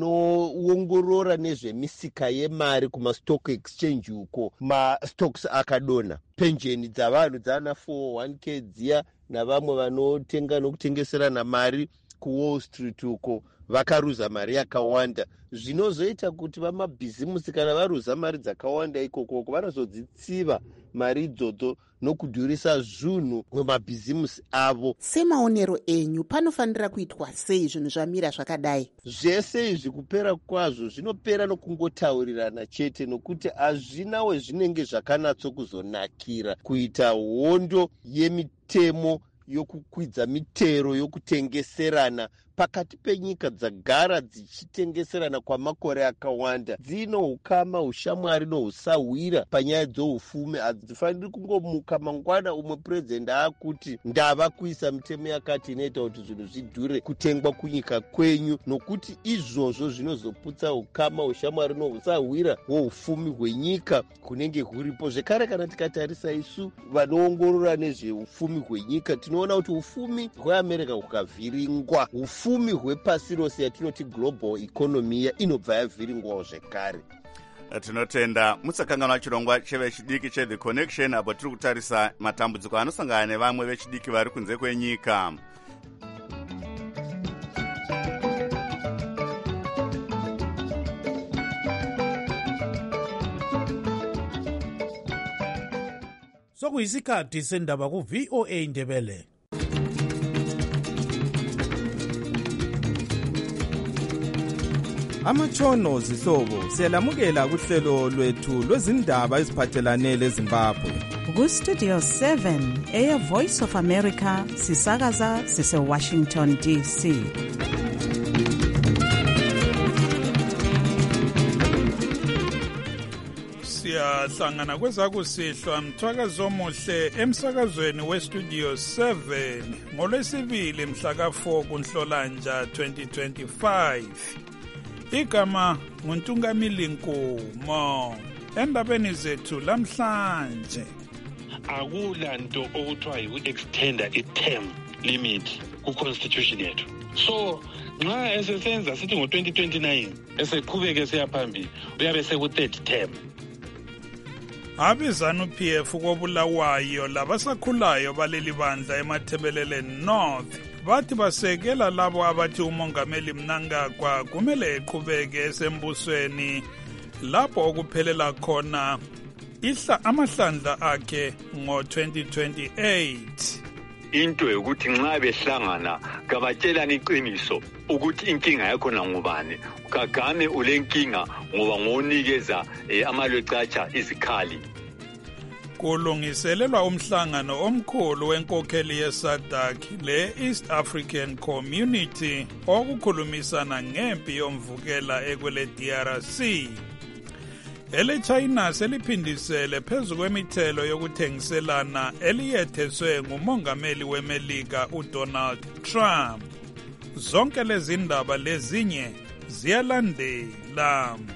vanoongorora nezvemisika yemari kumastock exchange uko mastocks akadona, penjeni dzavanhu dzana 401k dziya navamwe vanotenga nokutengeserana mari kuWall Street uko vakaruza mari yakawanda. Zvinozoita kuti vamabhizimusi kana varuza mari dzakawanda ikoko vanozodzitsiva mari idzodzo nokudhurisa zvinhu mwemabhizimusi avo. Semaonero enyu, panofanira kuitwa sei zvinhu zvamira zvakadai? Zvese izvi kupera kwazvo zvinopera nokungotaurirana chete, nokuti hazvinawe zvinenge zvakanatsokuzonakira kuita hondo yemitemo yokukwidza mitero yokutengeserana pakati penyika dzagara dzichitengeserana kwamakore akawanda. Dzino ukama, ushamwari nohusahwira panyaya dzoufumi. Hadzifaniri kungomuka mangwana umwe purezidenti akuti ndava kuisa mitemo yakati inoita kuti zvinhu zvidhure kutengwa kunyika kwenyu, nokuti izvozvo zvinozoputsa ukama, ushamwari nohusahwira hwoufumi hwenyika kunenge huripo. Zvekare kana tikatarisa isu vanoongorora nezveufumi hwenyika, tinoona kuti ufumi hweAmerica hukavhiringwa, ufumi hwepasi rose yatinoti global economy inobva yavhiringwawo zvekare. tinotenda musakanganwa chirongwa chevechidiki cheThe Connection apo tiri kutarisa matambudziko anosangana nevamwe vechidiki vari kunze kwenyika. Sokuyisikhathi sendaba ku-VOA Ndebele. Amatshono zihlobo siyalamukela kuhlelo lwethu lwezindaba eziphathelane leZimbabwe. Ku-Studio 7 Air Voice of America sisakaza sise-Washington DC. Siyahlangana kwezakusihlwa mthwakazi omuhle emsakazweni we-Studio 7 ngolwesibili mhla ka-4 kuNhlolanja 2025. Igama nguNtungamili Nkumo. Endabeni zethu lamhlanje, akulanto okuthiwa yi-extenda i-term limit ku-constitution yethu. So nxa esesenza sithi ngo-2029 eseqhubeke siyaphambili uyabe seku-third term. Abizanu-PF kobulawayo labasakhulayo baleli bandla eMathebeleleni North bathi basekela labo abathi umongameli Mnangagwa kumele eqhubeke esembusweni lapho okuphelela khona amahlandla akhe ngo-2028. Into yokuthi nxa behlangana kabatshelani iqiniso ukuthi inkinga yakhona ngubani, Kagame ulenkinga ngoba ngonikeza amalwecatsha izikhali. Kulungiselelwa umhlangano omkhulu wenkokheli yeSADC le-East African Community okukhulumisana ngempi yomvukela ekwele DRC. Ele-China seliphindisele phezu kwemithelo yokuthengiselana eliyetheswe ngumongameli weMelika uDonald Trump. Zonke lezi ndaba lezinye ziyalandela.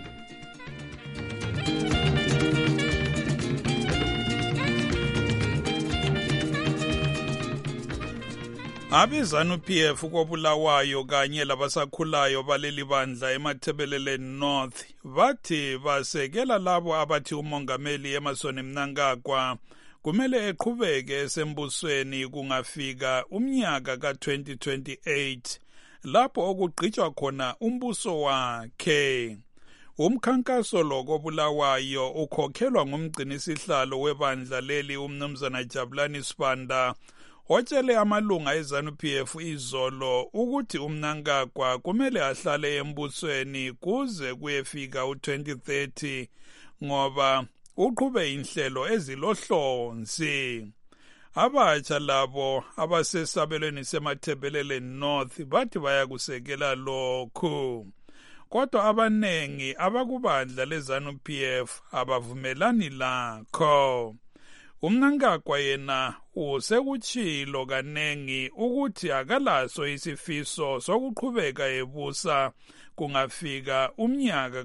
Abizanu-PF kobulawayo kanye labasakhulayo baleli bandla eMathebeleleni North bathi basekela labo abathi umongameli Emmerson Mnangagwa kumele eqhubeke esembusweni kungafika umnyaka ka-2028 lapho okugqitshwa khona umbuso wakhe. Umkhankaso lo kobulawayo ukhokhelwa ngumgcinisihlalo webandla leli umnumzana Jabulani Sibanda otshele amalunga eZANU-PF izolo ukuthi uMnangagwa kumele ahlale embusweni kuze kuyefika u-2030 ngoba uqhube inhlelo ezilohlonzi. Abatsha labo abasesabelweni seMathebeleleni North bathi bayakusekela lokhu. Kodwa abanengi abakubandla leZANU-PF abavumelani lakho. uMnangagwa yena usekutshilo kanengi ukuthi akalaso isifiso sokuqhubeka ebusa kungafika umnyaka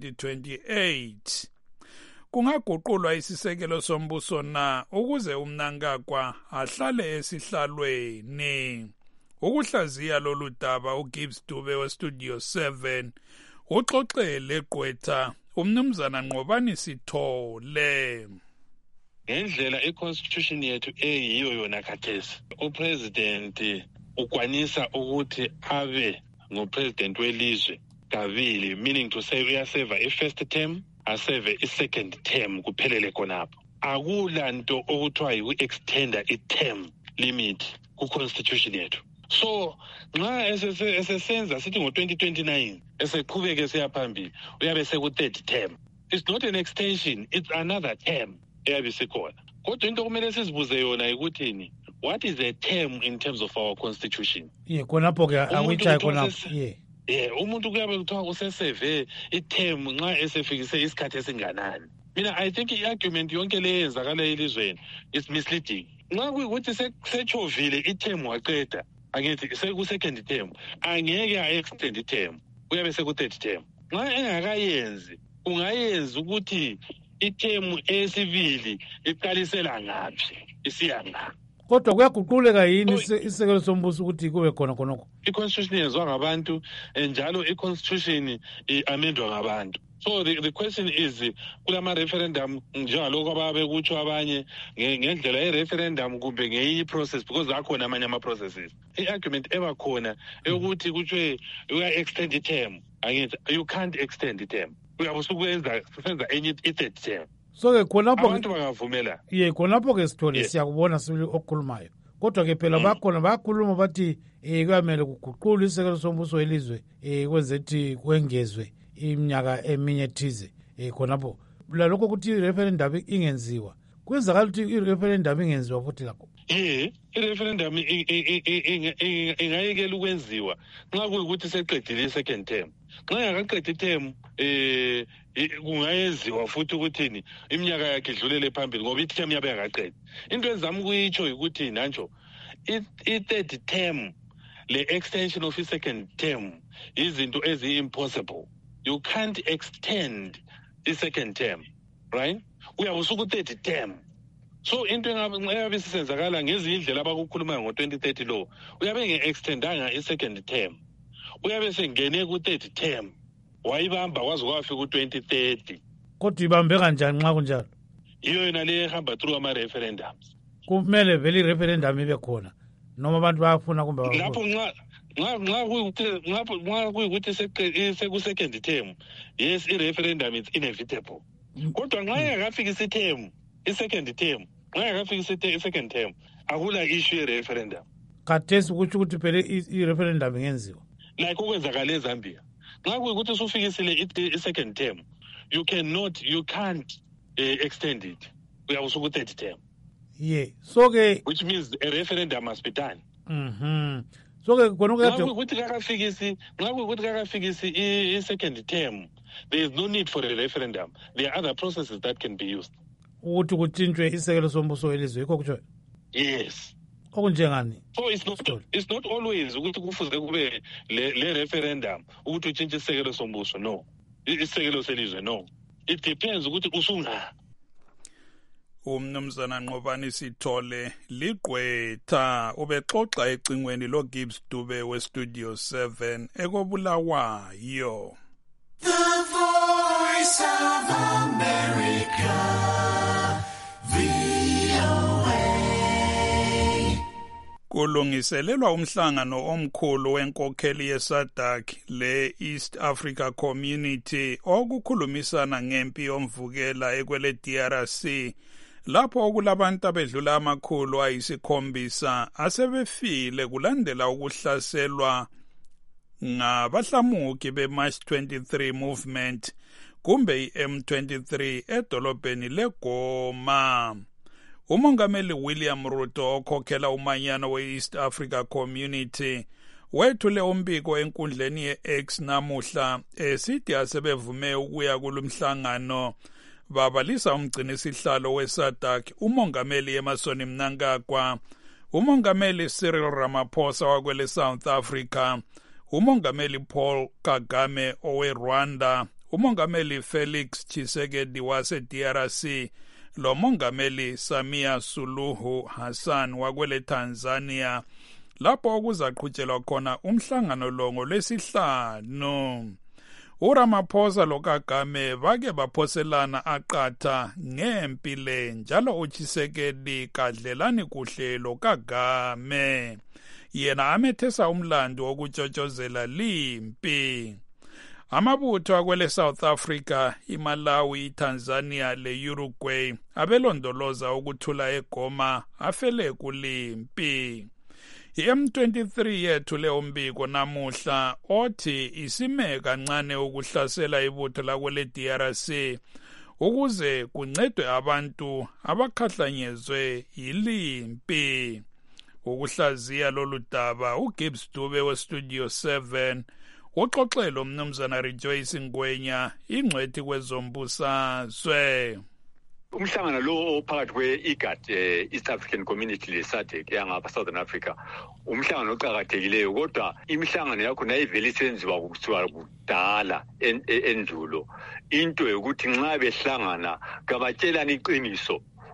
ka-2028. Kungaguqulwa isisekelo sombuso na ukuze uMnangagwa ahlale esihlalweni. Ukuhlaziya lolu daba uGibbs Dube weStudio 7 uxoxele gqwetha umnumzana Nqobani Sithole. Ngendlela i-constitution yethu eyiyo yona khathesi upresident ukwanisa ukuthi abe ngupresident welizwe kabili, meaning to say uyaseva i-first term aseve i-second term kuphelele khonapho. Akulanto okuthiwa yi-extenda i-term limit ku-constitution yethu. So nxa esesenza sithi ngo-2029 eseqhubeke siyaphambili uyabe seku-third term. It's not an extension, it's another term eyabe sikhona. Kodwa into kumele sizibuze yona yikuthini, what is a term in terms of our constitution? Khonapho ke awuyichayi khonapho. Umuntu kuyabe kuthiwa useseve i-term nxa esefikise isikhathi esinganani. Mina I think i-argument yonke le yenzakala elizweni is misleading. Nxa kuyikuthi sechovile i-term waqeda, angithi seku-second term, angeke a-extend i-term, uyabe seku-third term. Nxa engakayenzi, ungayenza ukuthi i-term esibili iqalisela ngaphi isiya ngaphi. Kodwa kuyaguquleka yini isekelo sombuso ukuthi kube khona khonokho? I-constitution yenziwa ngabantu njalo i-constitution i-amendwa ngabantu. So the question is kulama referendum njengalokho ababe kutsho abanye ngendlela ye-referendum kumbe ngeyi process because akhona amanye ama-processes. I-argument ebakhona eyokuthi kuthiwe uya-extend i-term. Angithi you can't extend i-term. Uyabe usukwenza enye i-third term. So-ke khonapho abantu bangavumela. Khonapho-ke sithole siyakubona sibili okukhulumayo. Kodwa-ke phela bakhona bayakhuluma bathi kuyamele kuguqulwe isekelo sombuso welizwe kwenze ukuthi kwengezwe iminyaka eminye ethize khonapho lalokho ukuthi i-referendum ingenziwa kwenzakala ukuthi i-referendum ingenziwa futhi lakho i-referendum ingayekela ukwenziwa nxa kuyukuthi seqedile i-second term. Nxa ingakaqedi i-term kungayenziwa futhi ukuthini iminyaka yakhe idlulele phambili ngoba i-term yabe yakaqedi. Into ezami ukuyitsho ukuthi nantsho i-third term le-extension of i-second term izinto ezi-impossible. You can't extend i-second term, right? Uyabe usuku-third term. So into engabe sisenzakala ngezinye indlela abakukhulumayo ngo-2030 law uyabe nge-extendanga i-second term. Uyabe sengene ku-third term wayibamba kwaze kwafika ku-2030. Kodwa ibambe kanjani nxa kunjalo? Iyo yona le ehamba through ama-referendums. Kumele vele i-referendum ibe khona noma abantu bayafuna kumbe lapho nxa kuyukuthi seku-second term, yes, i-referendum is inevitable. Kodwa nxa ingakafikisi i-term, i-second term, nxa ingakafikisi i-second term, akula issue ye-referendum. Khathesi kutsho ukuthi phela i-referendum ingenziwa. Like okwenzakala eZambia. Nxa kuyukuthi usufikisile i-second term, you can't extend it. Uyabe usuku-third term. So-ke which means a referendum must be done. So-ke khona nxa kuyukuthi kakafikisi i-second term, there is no need for a referendum. There are other processes that can be used. Ukuthi kutshintshwe isekelo sombuso welizwe yikho kutsho? Yes. Okunjengani? So it's not always ukuthi kufuze kube le referendum ukuthi utshintshe isekelo sombuso, no. Isekelo selizwe, no. It depends ukuthi usunga. Umnumzana Nqobani Sithole ligqwetha ubexoxa ecingweni lo Gibbs Dube we Studio 7 ekobulawayo. The Voice of America, VOA. Kulungiselelwa umhlangano omkhulu wenkokheli yeSADC le East Africa Community okukhulumisana ngempi yomvukela ekwele DRC. Lapho okulabantu abedlula amakhulu ayisikhombisa asebefile kulandela ukuhlaselwa ngabahlamuki be-March 23 movement kumbe i-M23 edolobheni leGoma. Umongameli William Ruto okhokhela umanyano we-East Africa Community wethule umbiko enkundleni ye-X namuhla esithi asebevume ukuya kulumhlangano babalisa umgcinisihlalo we-SADC umongameli Emmerson Mnangagwa, umongameli Cyril Ramaphosa wakwele South Africa, umongameli Paul Kagame owe Rwanda, umongameli Felix Tshisekedi wase DRC, lo mongameli Samia Suluhu Hassan wakwele Tanzania, lapho okuzaqhutshelwa khona umhlangano lo ngolwesihlanu. uRamaphosa lo Kagame bake baphoselana aqatha ngempi le njalo uTshisekedi kadlelani kuhle lo Kagame. Yena amethesa umlando wokutshotshozela limpi. Amabutho akwele South Africa, iMalawi, iTanzania le-Uruguay abelondoloza ukuthula eGoma afele kulimpi. I-M23 yethule umbiko namuhla othi isime kancane ukuhlasela ibutho lakwele DRC ukuze kuncedwe abantu abakhahlanyezwe yilimpi. Ukuhlaziya lolu daba uGibbs Dube we-Studio 7 uxoxele umnumzana Rejoice Ngwenya ingcwethi kwezombusazwe. Umhlangano lo phakathi kwe-IGAD East African Community le-SADC yangapha Southern Africa umhlangano oqhakathekileyo, kodwa imihlangano yakho nayivele isenziwa kuthiwa kudala endulo. Into yokuthi nxa behlangana kabatshelana iqiniso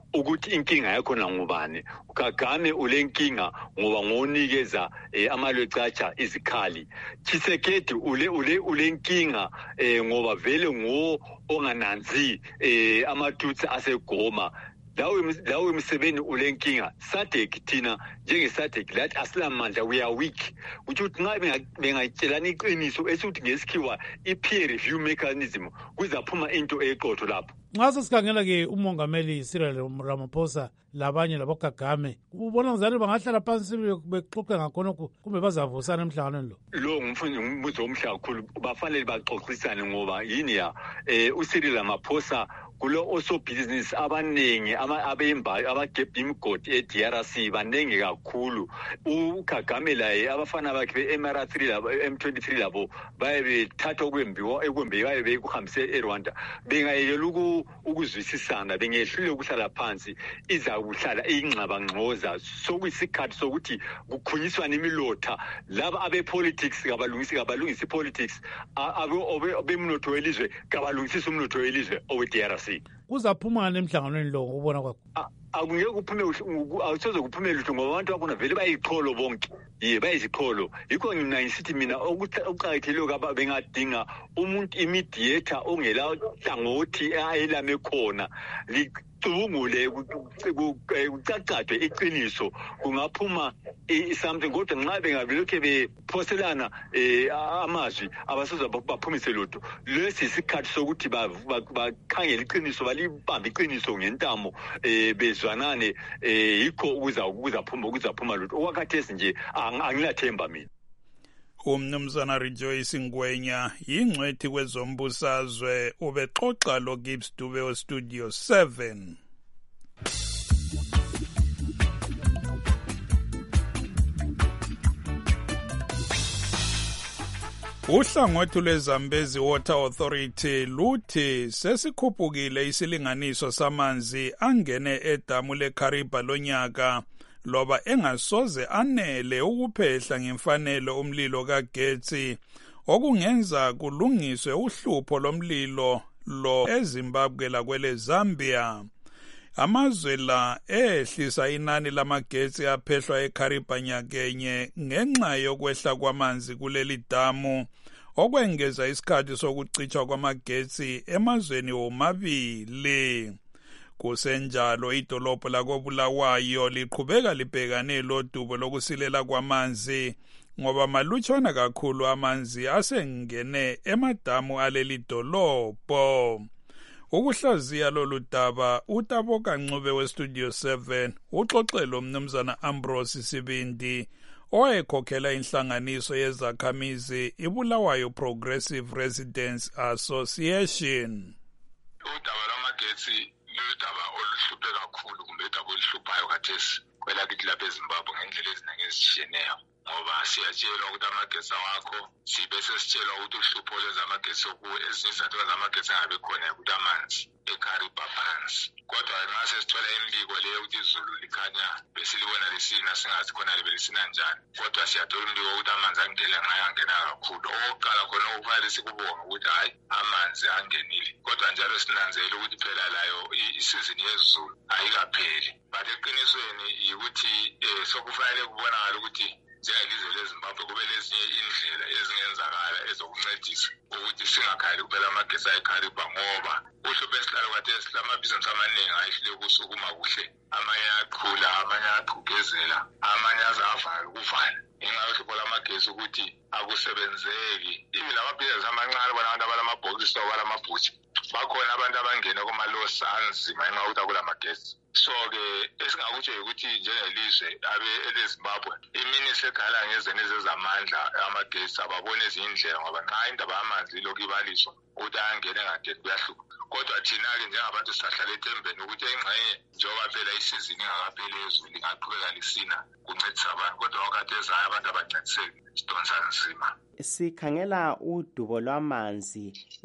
ukuthi inkinga yakhona ngubani. Kagame ulenkinga ngoba ngonikeza amalwecatsha izikhali. Tshisekedi ulenkinga ngoba vele ongananzi amatutsi asegoma. Lawo emsebeni ulenkinga. SADC thina njenge-SADC lathi asilamandla, we are weak. Ukuthi nxa bengatshelana iqiniso esithi ngesikhiwa i-peer review mechanism kuzaphuma into eqotho lapho. Nxa sesikhangela-ke umongameli Cyril Ramaphosa labanye labokagame, ubona ngizani bangahlala phansi bexoxe ngakhonokho kumbe bazavusana emhlanganweni lo? Lo ngumbuzo omhle kakhulu, bafanele baxoxisane ngoba yini ya uCyril Ramaphosa kulo osobhizinisi abaningi abembayo abagebha imigodi e-DRC baningi kakhulu. UKagame laye abafana bakhe be-MR3 labo M23 labo baye bethatha ekwembiwayo bekuhambise eRwanda. Bengayekela ukuzwisisana, bengehlule ukuhlala phansi, iza kuhlala ingxabangxoza sokuyisikhathi sokuthi kukhunyiswana imilotha. Laba abe-politics kabalungisi politics, abemnotho welizwe kabalungisisa umnotho welizwe owe-DRC. Kuzaphumana emhlanganweni lo ubona kwakho? Akungeke kuphume awusoze kuphume lutho ngoba abantu bakhona vele bayiqholo bonke. Bayiziqholo. Yikho mina ngisithi mina okuqakathekileyo bengadinga umuntu imediator ongela hlangothi ayelame khona. Cubungule kucacadwe iqiniso kungaphuma something. Kodwa nxa bengabelokhe bephoselana amazwi abasoze baphumise lutho. Lesi isikhathi sokuthi bakhangele iqiniso, balibambe iqiniso ngentamo bezwanane, yikho kuzaphuma lutho. Okwakhathesi nje angilathemba mina. Umnumzana Rejoice Ngwenya yingcwethi kwezombusazwe ubexoxa lo Gibbs Dube o Studio 7. Uhlangothi lweZambezi Water Authority luthi sesikhuphukile isilinganiso samanzi angene edamu leKariba lonyaka, loba engasoze anele ukuphehla ngemfanelo umlilo kagetsi, okungenza kulungiswe uhlupho lomlilo lo eZimbabwe lakwele Zambia. Amazwe la ehlisa inani lamagetsi aphehlwa eKariba nyakenye ngenxa yokwehla kwamanzi kuleli damu, okwengeza isikhathi sokucitshwa kwamagetsi emazweni womabili. Kusenjalo idolobho lakoBulawayo liqhubeka libhekane lodubo lokusilela kwamanzi ngoba malutshwana kakhulu amanzi asengene emadamu aleli dolobho. Ukuhlaziya lolu daba uTaboka Ncube weStudio 7 uxoxe lo mnumzana Ambrose Sibindi owayekhokhela inhlanganiso yezakhamizi iBulawayo Progressive Residents Association. Udaba lwamagetsi ludaba oluhluphe kakhulu, kumbe udaba oluhluphayo khathesi kwelakithi lapha eZimbabwe ngendlela eziningi ezishiyeneyo, ngoba siyatshelwa ukuthi amagetsi awakho, sibe sesitshelwa ukuthi uhlupho lwezamagetsi ezinye izathu zamagetsi angabe khona ukuthi amanzi eKariba phansi. Kodwa nxa sesithola imbiko leyo ukuthi izulu likhanya besilibona lisina singazi khona libe lisina njani, kodwa siyathola umbiko ukuthi amanzi angena nxa angena kakhulu. Okokuqala khona okufanele sikubonga ukuthi hayi amanzi angenile, kodwa njalo sinanzele ukuthi phela layo isizini yezulu ayikapheli. But eqinisweni yikuthi sokufanele kubonakala ukuthi njengelizwe leZimbabwe kube lezinye indlela ezingenzakala ezokuncedisa ukuthi singakhali kuphela amagetsi eKariba, ngoba uhlupho esihlalo khathesi lamabhizinisi amaningi ayehlule ukusukuma kuhle, amanye aqhula, amanye aqhugezela, amanye azavala ukuvala ngenxa yohlupho lamagetsi ukuthi akusebenzeki. Ibi lamabhizinisi amancane abantu abalamabhokisi abalamabhutshi bakhona abantu abangena kumalosi anzima ngenxa yokuthi akulamagetsi. So-ke esingakutsho ukuthi njengelizwe eleZimbabwe imini sekhala ngezeni zezamandla amagetsi ababone ezinye indlela, ngoba nxa indaba yamanzi ilokhu ibaliswa ukuthi angene ngadeni kuyahlupha. Kodwa thina-ke njengabantu sisahlala ethembeni ukuthi engxenye njengoba phela isizini ingakapheli ezulu lingaqhubeka lisina kuncedisa abantu, kodwa wakhathesi hayi abantu abancediseki, sidonsa nzima. Sikhangela udubo lwamanzi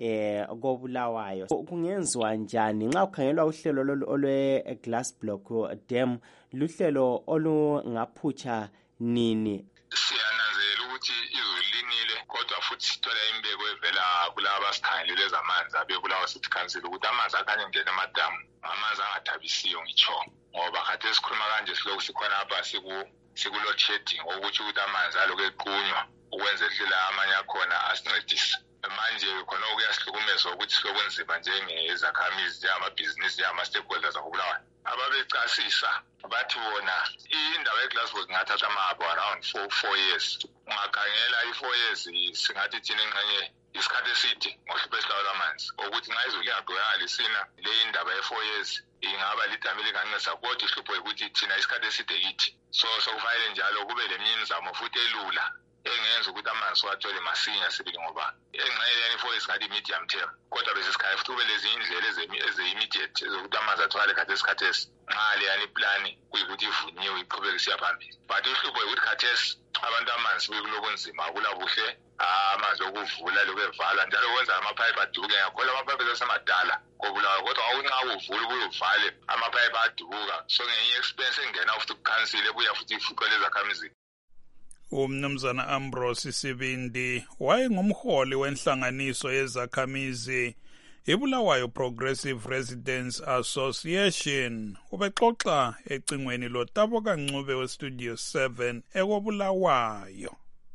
koBulawayo, kungenziwa njani nxa kukhangelwa uhlelo olwe-glass block dam, luhlelo olungaphutsha nini? Siyananzelela ukuthi izulu linile, kodwa futhi futhi sithola imbeko evela kulaba abasikhangelele ezamanzi abebulawa city council ukuthi amanzi akanye ngena emadamu amanzi angathabisiyo ngitsho ngoba khathi esikhuluma kanje siloku sikhona apha siku-load shedding okutsho ukuthi amanzi aloku equnywa ukwenza indlela amanye akhona asincedise manje khona kuyasihlukumeza ukuthi silokunzima njengezakhamizi njengamabhizinisi njengama-stakeholders akubulawayo ababecasisa bathi bona indawo eGlasgow ingathatha amahabo around 4 years ungakhangela i-4 years singathi thina engxenye isikhathi eside ngohlupho esihlawo lamanzi ukuthi nxa izulu lingagqokanga lisina le indaba ye-4 years ingaba lidami lingancesa kodwa ihlupho ukuthi thina isikhathi eside kithi so kufanele njalo kube leminye imizamo futhi elula engenza ukuthi amanzi siwathole masinya sibili ngoba engxenye yani 4 years ngathi medium term kodwa bese sikhaya futhi kube lezi indlela eze-immediate ezokuthi amanzi atholakale khathesi nxa le yani iplani kuyikuthi ivunyiwe iqhubeke siya phambili but uhlupho yikuthi khathesi abantu amanzi bekulobunzima akulabuhle amanzi okuvula lokuvala njalo kwenza amaphayiphi aduke ngakhola amaphayiphi asemadala kobulawa kodwa nxa uvula ubuye uvale amaphayiphi aduka so ngenye expense engena futhi kukhansile ebuya futhi ifuqele ezakhamizini. Umnumzana Ambrose Sibindi wayengumholi wenhlanganiso yezakhamizi iBulawayo Progressive Residents Association ubexoxa ecingweni loTabo kaNcube weStudio 7 ekobulawayo.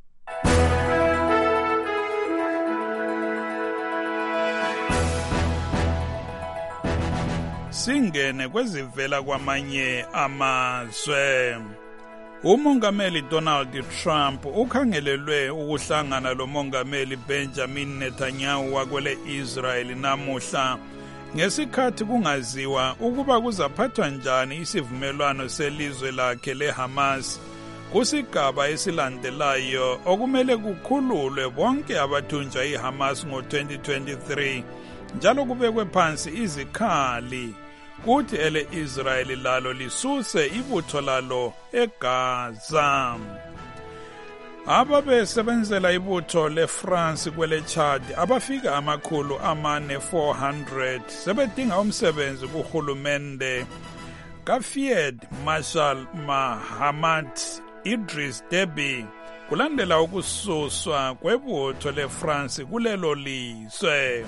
Singene kwezivela kwamanye amazwe. Umongameli Donald Trump ukhangelelwe ukuhlangana lomongameli Benjamin Netanyahu wakwele Israel namuhla ngesikhathi kungaziwa ukuba kuzaphathwa njani isivumelwano selizwe lakhe leHamas kusigaba esilandelayo okumele kukhululwe bonke abathunjwa iHamas ngo-2023 njalo kubekwe phansi izikhali kuthi ele-Israyeli lalo lisuse ibutho lalo eGaza. Ababesebenzela ibutho leFrance kwele Chad abafika 400 sebedinga umsebenzi kuhulumende kaField Marshal Mohammed Idris Deby kulandela ukususwa kwebutho leFrance kulelo lizwe.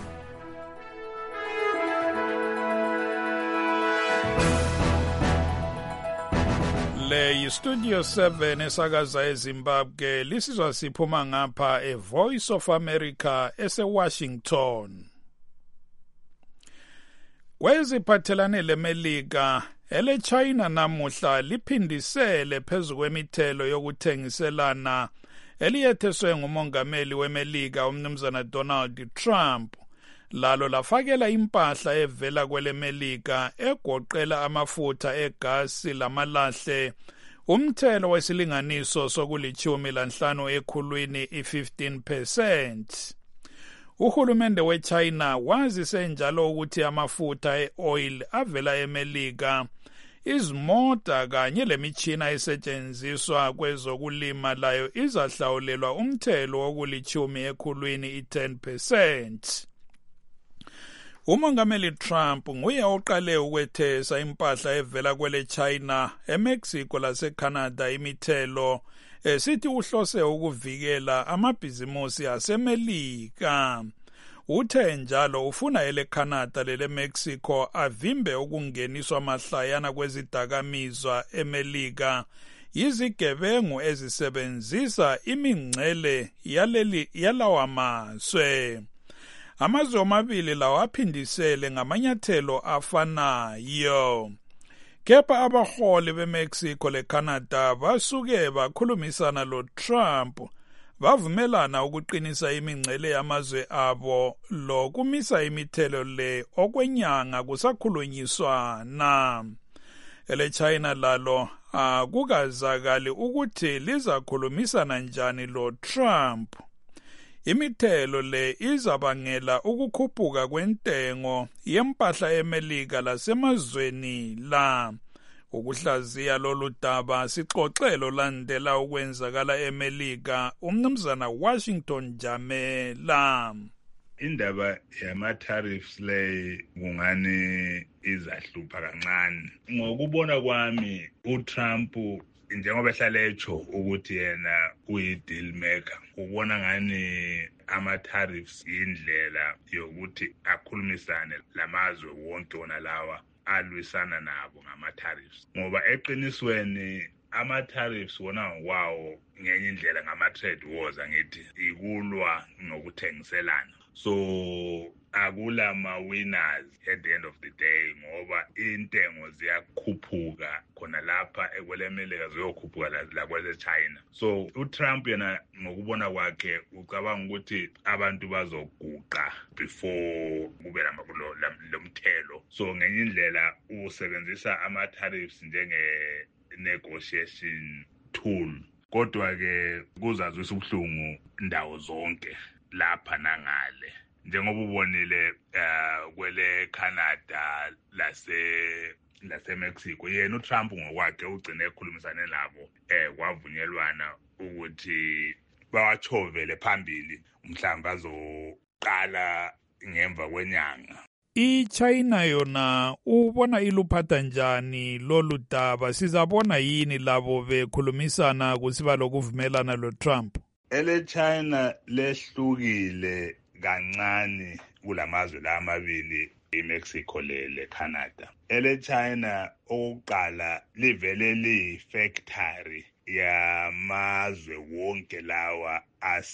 Le yiStudio 7 esakaza eZimbabwe lisizwa siphuma ngapha eVoice of America eseWashington. Kweziphathelane leMelika eleChina namuhla liphindisele phezu kwemithelo yokuthengiselana eliyetheswe ngumongameli weMelika umnumzana Donald Trump lalo lafakela impahla evela kweleMelika egoqela amafutha egasi lamalahle umthelo wesilinganiso sokulithumi ekhulwini i-15%. Uhulumende weChina wazise njalo ukuthi amafutha e-oil avela eMelika izimota kanye lemitshina esetshenziswa kwezokulima layo izahlawulelwa umthelo wokulithumi ekhulwini i-10%. Umongameli Trump nguye oqale ukwethesa impahla evela kwele China, eMexico laseCanada imithelo esithi uhlose ukuvikela amabhizimusi aseMelika. Uthe njalo ufuna eleCanada leleMexico avimbe ukungeniswa mahlayana kwezidakamizwa eMelika yizigebengu ezisebenzisa imingcele yalawa mazwe. Amazwe omabili lawo aphindisele ngamanyathelo afanayo. Kepha abaholi beMexico leCanada basuke bakhulumisana loTrump bavumelana ukuqinisa imingcele yamazwe abo lokumisa imithelo le okwenyanga kusakhulunyiswana. EleChina lalo akukazakali ukuthi lizakhulumisana njani loTrump. Imithelo le izabangela ukukhuphuka kwentengo yempahla eMelika lasemazweni la. Ukuhlaziya lolu daba sixoxelo landela ukwenzakala eMelika umnumzana Washington Jamela. Indaba yama-tariffs le kungani izahlupha kancane. Ngokubona kwami uTrump njengoba ehlala etsho ukuthi yena uyi-deal maker, ubona ngani ama-tariffs indlela yokuthi akhulumisane lamazwe wonke wona lawa alwisana nabo ngama-tariffs, ngoba eqinisweni ama-tariffs wona ngokwawo ngenye indlela ngama-trade wars angithi ikulwa nokuthengiselana. So akula ma-winners at the end of the day ngoba intengo ziyakhuphuka khona lapha ekwelemeleka ziyokhuphuka lakwele China. So uTrump yena ngokubona kwakhe ucabanga ukuthi abantu bazoguqa before kube lomthelo. So ngenye indlela usebenzisa ama-tariffs negotiation tool, kodwa ke kuzazwisa ubuhlungu ndawo zonke lapha nangale, njengoba ubonile kwele Canada lase Mexico. Yena uTrump ngokwakhe ugcine ekhulumisane nabo kwavunyelwana ukuthi bawachovele phambili mhlawumbe azoqala ngemva kwenyanga. iChina yona ubona iluphatha njani lolu daba? Sizabona yini labo bekhulumisana kusiba lokuvumelana loTrump? Ele China lehlukile kancane kulamazwe la amabili, iMexico le Canada. Ele China oqala livele lifactory yamazwe wonke lawa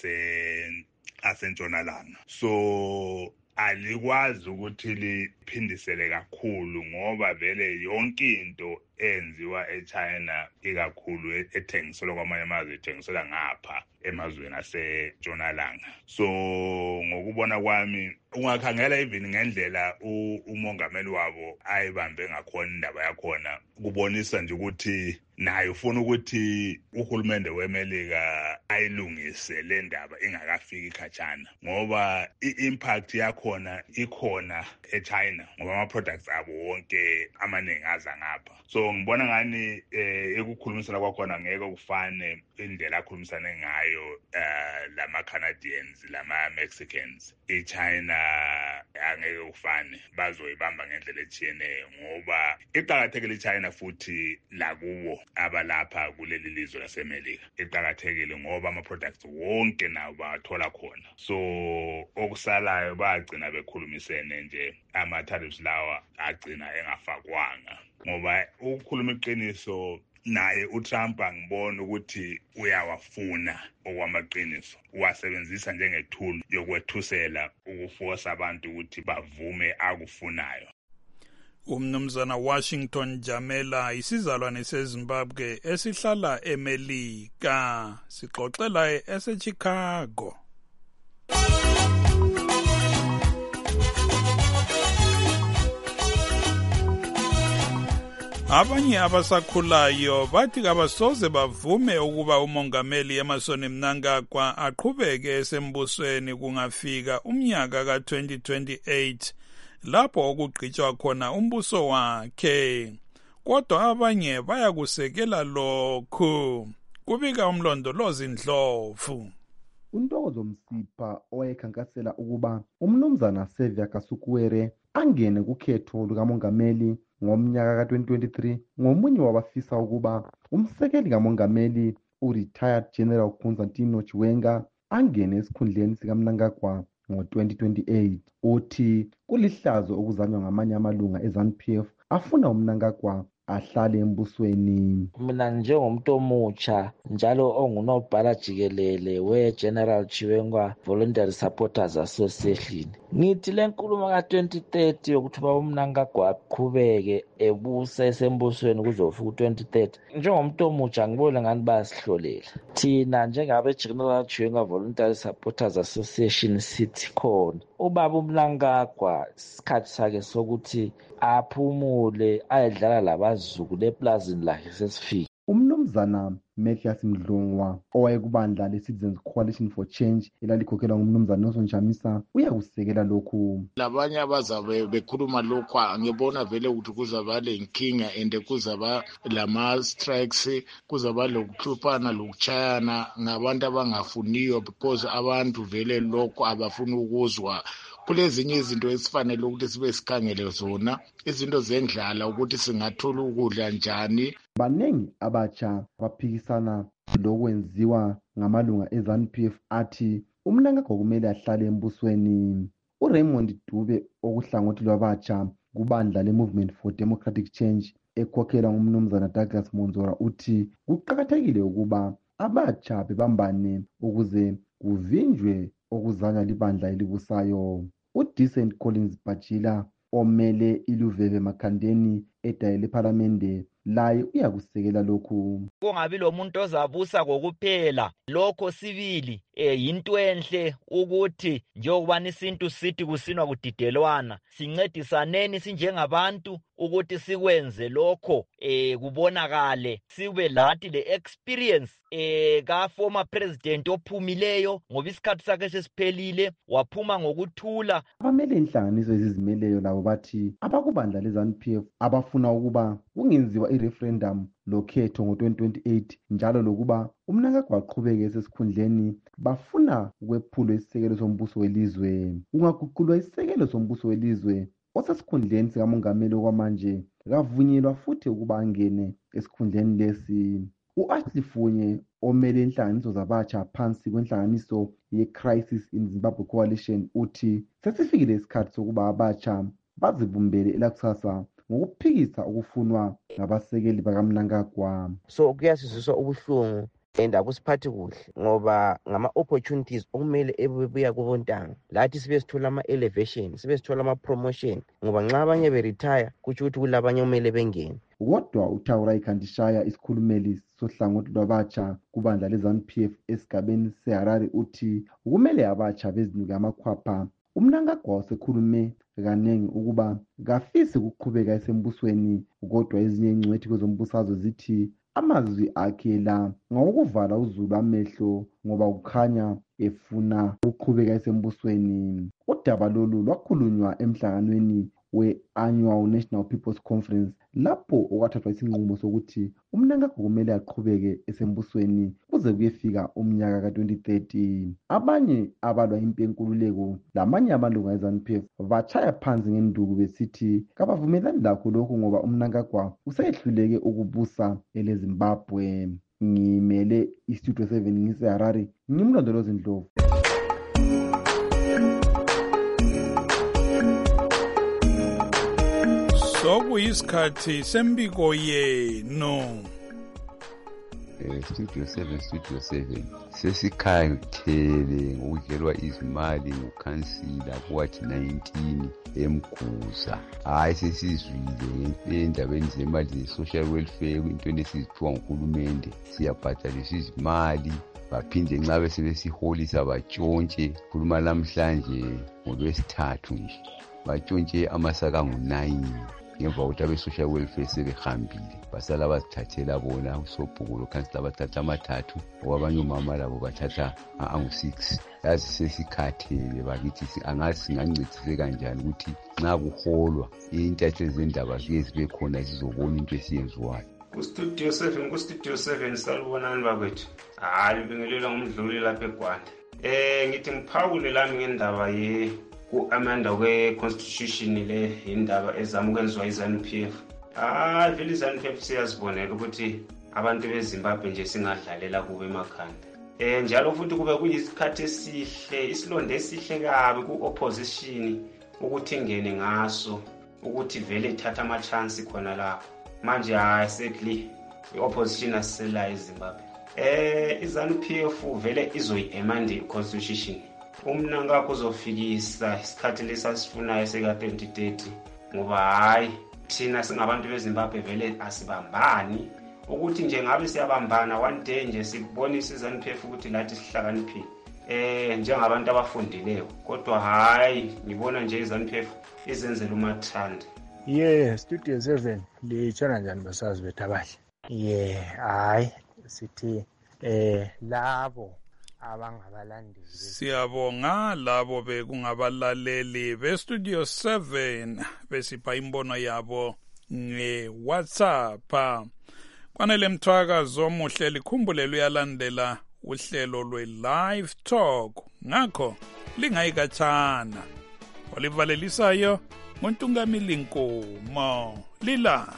asentshonalanga. So alikwazi ukuthi liphindisele kakhulu ngoba vele yonke into enziwa eChina ikakhulu ethengiselwa kwamanye amazwe ethengiselwa ngapha emazweni asentshonalanga. So ngokubona kwami ungakhangela even ngendlela umongameli wabo ayibambe ngakhona indaba yakhona, kubonisa nje ukuthi naye ufuna ukuthi uhulumende weMelika ayilungise le ndaba ingakafiki khatshana, ngoba i-impact yakhona ikhona eChina ngoba ama-products abo wonke amaningi aza ngapha. So ngibona ngani ekukhulumisana kwakhona ngeke kufane indlela akhulumisane ngayo lama-Canadians lama-Mexicans. iChina angeke kufane, bazoyibamba ngendlela etshiyeneyo ngoba iqakathekile iChina futhi lakubo abalapha kuleli lizwe laseMelika. Iqakathekile ngoba ama-products wonke nawo bathola khona. So okusalayo bagcina bekhulumisene nje, ama-tariffs lawa agcina engafakwanga ngoba ukukhuluma iqiniso naye uTrump angibona ukuthi uyawafuna okwamaqiniso, uwasebenzisa njengetool yokwethusela ukuforce abantu ukuthi bavume akufunayo. Umnumzana Washington Jamela, isizalwane seZimbabwe esihlala eMelika, sixoxela eseChicago. Abanye abasakhulayo bathi kabasoze bavume ukuba umongameli Emmerson Mnangagwa aqhubeke esembusweni kungafika umnyaka ka-2028 lapho okugqitshwa khona umbuso wakhe. Kodwa abanye bayakusekela lokhu, kubika umlondolozi Ndlovu. uNtokozo Msipha owayekhankasela ukuba umnumzana Xavier Kasukuwere angene kukhetho lukamongameli ngomnyaka ka-2023 ngomunye wabafisa ukuba umsekeli kamongameli u-retired General Constantino Chiwenga angene esikhundleni sikaMnangagwa ngo-2028. Uthi kulihlazo okuzanywa ngamanye amalunga eZANU-PF afuna uMnangagwa ahlale embusweni. Mina njengomuntu omutsha njalo ongunobhala jikelele we-General Chiwenga Voluntary Supporters Association, ngithi le nkulumo ka-2030 yokuthi uMnangagwa aqhubeke ebusa esembusweni kuzofika u-2030, njengomuntu omutsha ngibona ngani bayasihlolela. Thina njengabe-General Chiwenga Voluntary Supporters Association sithi khona ubaba uMnangagwa isikhathi sakhe sokuthi aphumule ayedlala labazukulu eplazini lakhe sesifika. Umnumzana Mathias Mdlongwa owayekubandla le-Citizens Coalition for Change elalikhokhelwa ngumnumzana Nelson Chamisa uyakusekela lokhu. Labanye abazabe bekhuluma lokhu ngibona vele ukuthi kuzaba lenkinga and kuzaba lama-strikes, kuzaba lokuhluphana lokuchayana ngabantu abangafuniyo because abantu vele lokhu abafuni ukuzwa kulezinye izinto esifanele ukuthi sibe sikhangele zona, izinto zendlala ukuthi singathola ukudla njani. Baningi abatsha abaphikisana lokwenziwa ngamalunga eZANU-PF athi umnankagwa kumele ahlale embusweni. uRaymond Dube okuhlangothi lwabatsha kubandla le-Movement for Democratic Change ekhokhelwa ngumnumzana Douglas Monzora uthi kuqakathekile ukuba abatsha bebambane ukuze kuvinjwe okuzanywa libandla elibusayo. uDecent Collins Bajila omele iLuveve Makhandeni edale lephalamende laye uyakusekela lokhu. Kungabi lo muntu ozabusa kokuphela lokho sibili yinto enhle ukuthi njengoba isintu sithi kusinwa kudidelwana sincedisaneni sinjengabantu ukuthi sikwenze lokho kubonakale sibe lathi le experience ka former president ophumileyo ngoba isikhathi sakhe sesiphelile waphuma ngokuthula. Abamele inhlanganiso ezizimeleyo labo bathi abakubandla leZANU-PF abafuna ukuba kungenziwa ireferendum lokhetho ngo-2028 njalo lokuba umnankagwa aqhubeke esesikhundleni bafuna ukwephulwa isisekelo sombuso welizwe. Kungaguqulwa isisekelo sombuso welizwe osesikhundleni sikamongameli okwamanje kavunyelwa futhi ukuba angene esikhundleni lesi. u-Ashley Funye omele inhlanganiso zabatsha phansi kwenhlanganiso ye-Crisis in Zimbabwe Coalition uthi sesifikile isikhathi sokuba abatsha bazibumbele elakusasa ngokuphikisa ukufunwa ngabasekeli bakamnankagwa. So kuyasizwiswa ubuhlungu and akusiphathi kuhle ngoba ngama-opportunities okumele ebuya kubontanga lathi sibe sithola ama-elevation sibe sithola ama-promotion ngoba nxa abanye beretire kutsho ukuthi kulabanye okumele bengene. Kodwa uThawurai Khandishaya isikhulumeli sohlangothi lwabatsha kubandla leZANU-PF esigabeni seHarare uthi kumele abatsha bezinuke amakhwapha. umnankagwa usekhulume kaningi ukuba kafisi ukuqhubeka esembusweni kodwa ezinye ingcwethi kwezombusazwe zithi amazwi akhe la ngokuvala uzulu amehlo ngoba kukhanya efuna ukuqhubeka esembusweni. Udaba lolu lwakhulunywa emhlanganweni we-Annual National People's Conference lapho okwathathwa isinqumo sokuthi umnankagwa kumele aqhubeke esembusweni kuze kuyefika umnyaka ka-2030. Abanye abalwa impi yenkululeko lamanye amalunga eZANU-PF batshaya phansi ngenduku besithi kabavumelani lakho lokhu ngoba umnankagwa useyehluleke ukubusa eleZimbabwe. Ngimele iStudio 7 ngiseHarare, ngimlondolozi Ndlovu. Sokuyisikhathi sembiko yenu. Studio 7 sesikhathele ngokudlelwa izimali ngukhansila kuwathi 19 eMguza. Hayi sesizwile endabeni zemali ze-social welfare intweni esiziphiwa nguhulumende siyabhadalisa izimali baphinde nxa besebesiholisa batshontshe. Khuluma namhlanje ngoLwesithathu nje batshontshe amasaka ngu9 ngemva kokuthi abe-social welfare sebehambile basala bazithathela bona usobhuku lokhansila bathatha amathathu okwabanye umama labo bathatha angu6. yazi sesikhathele bakithi angazi singancedise kanjani ukuthi nxa kuholwa intatheli zendaba zike zibe khona zizobona into esiyenziwayo. Kustudio 7 salubonani bakwethu. Hayi ngibingelela ngumdluli lapha eGwanda. Ngithi ngiphawule lami ngendaba ku-amanda kwe-constitution le indaba ezama ukwenziwa iZANU-PF. Vele iZANU-PF siyazibonela ukuthi abantu beZimbabwe nje singadlalela kubo emakhanda. Njalo futhi kube kuyisikhathi esihle isilonda esihle kabi ku-opposition ukuthi ingene ngaso ukuthi vele ithatha ama-chance khona lapho. Manje hayi sekli i-opposition asiselayo eZimbabwe. iZANU-PF vele izoyi-amend i-constitution. Umnankagwa uzofikisa isikhathi lesasifunayo seka-2030 ngoba hayi thina singabantu beZimbabwe vele asibambani ukuthi nje ngabe siyabambana one day nje sikubonisa iZANU-PF ukuthi lathi sihlakaniphile njengabantu abafundileyo kodwa hayi ngibona nje iZANU-PF izenzela umathanda. Studio 7 litshona njani basazi bethu abahle? Hayi sithi labo abangabalandeli. Siyabonga labo bekungabalaleli beStudio 7 besipha imbono yabo nge-WhatsApp. Kwanele mthwakazi omuhle likhumbule luyalandela uhlelo lwe-Live Talk ngakho lingayikatshana olivalelisayo ngontungamili Nkomo. Lilale.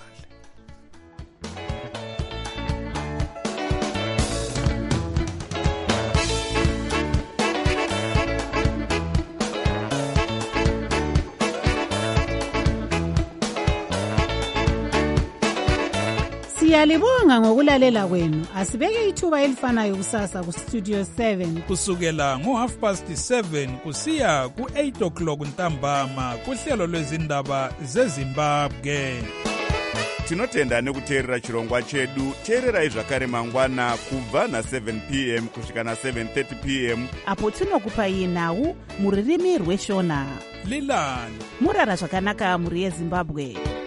Siyalibonga ngokulalela kwenu. Asibeke ithuba elifanayo kusasa ku Studio 7 kusukela ngo7:30 kusiya ku8 o'clock ntambama kuhlelo lwezindaba zeZimbabwe. Tinotenda nekuteerera chirongwa chedu. Teererai zvakare mangwana kubva na7 p.m. kusvika na7:30 p.m. apo tinokupai nhau muririmi rweshona. Lilale. Murara zvakanaka muri yeZimbabwe.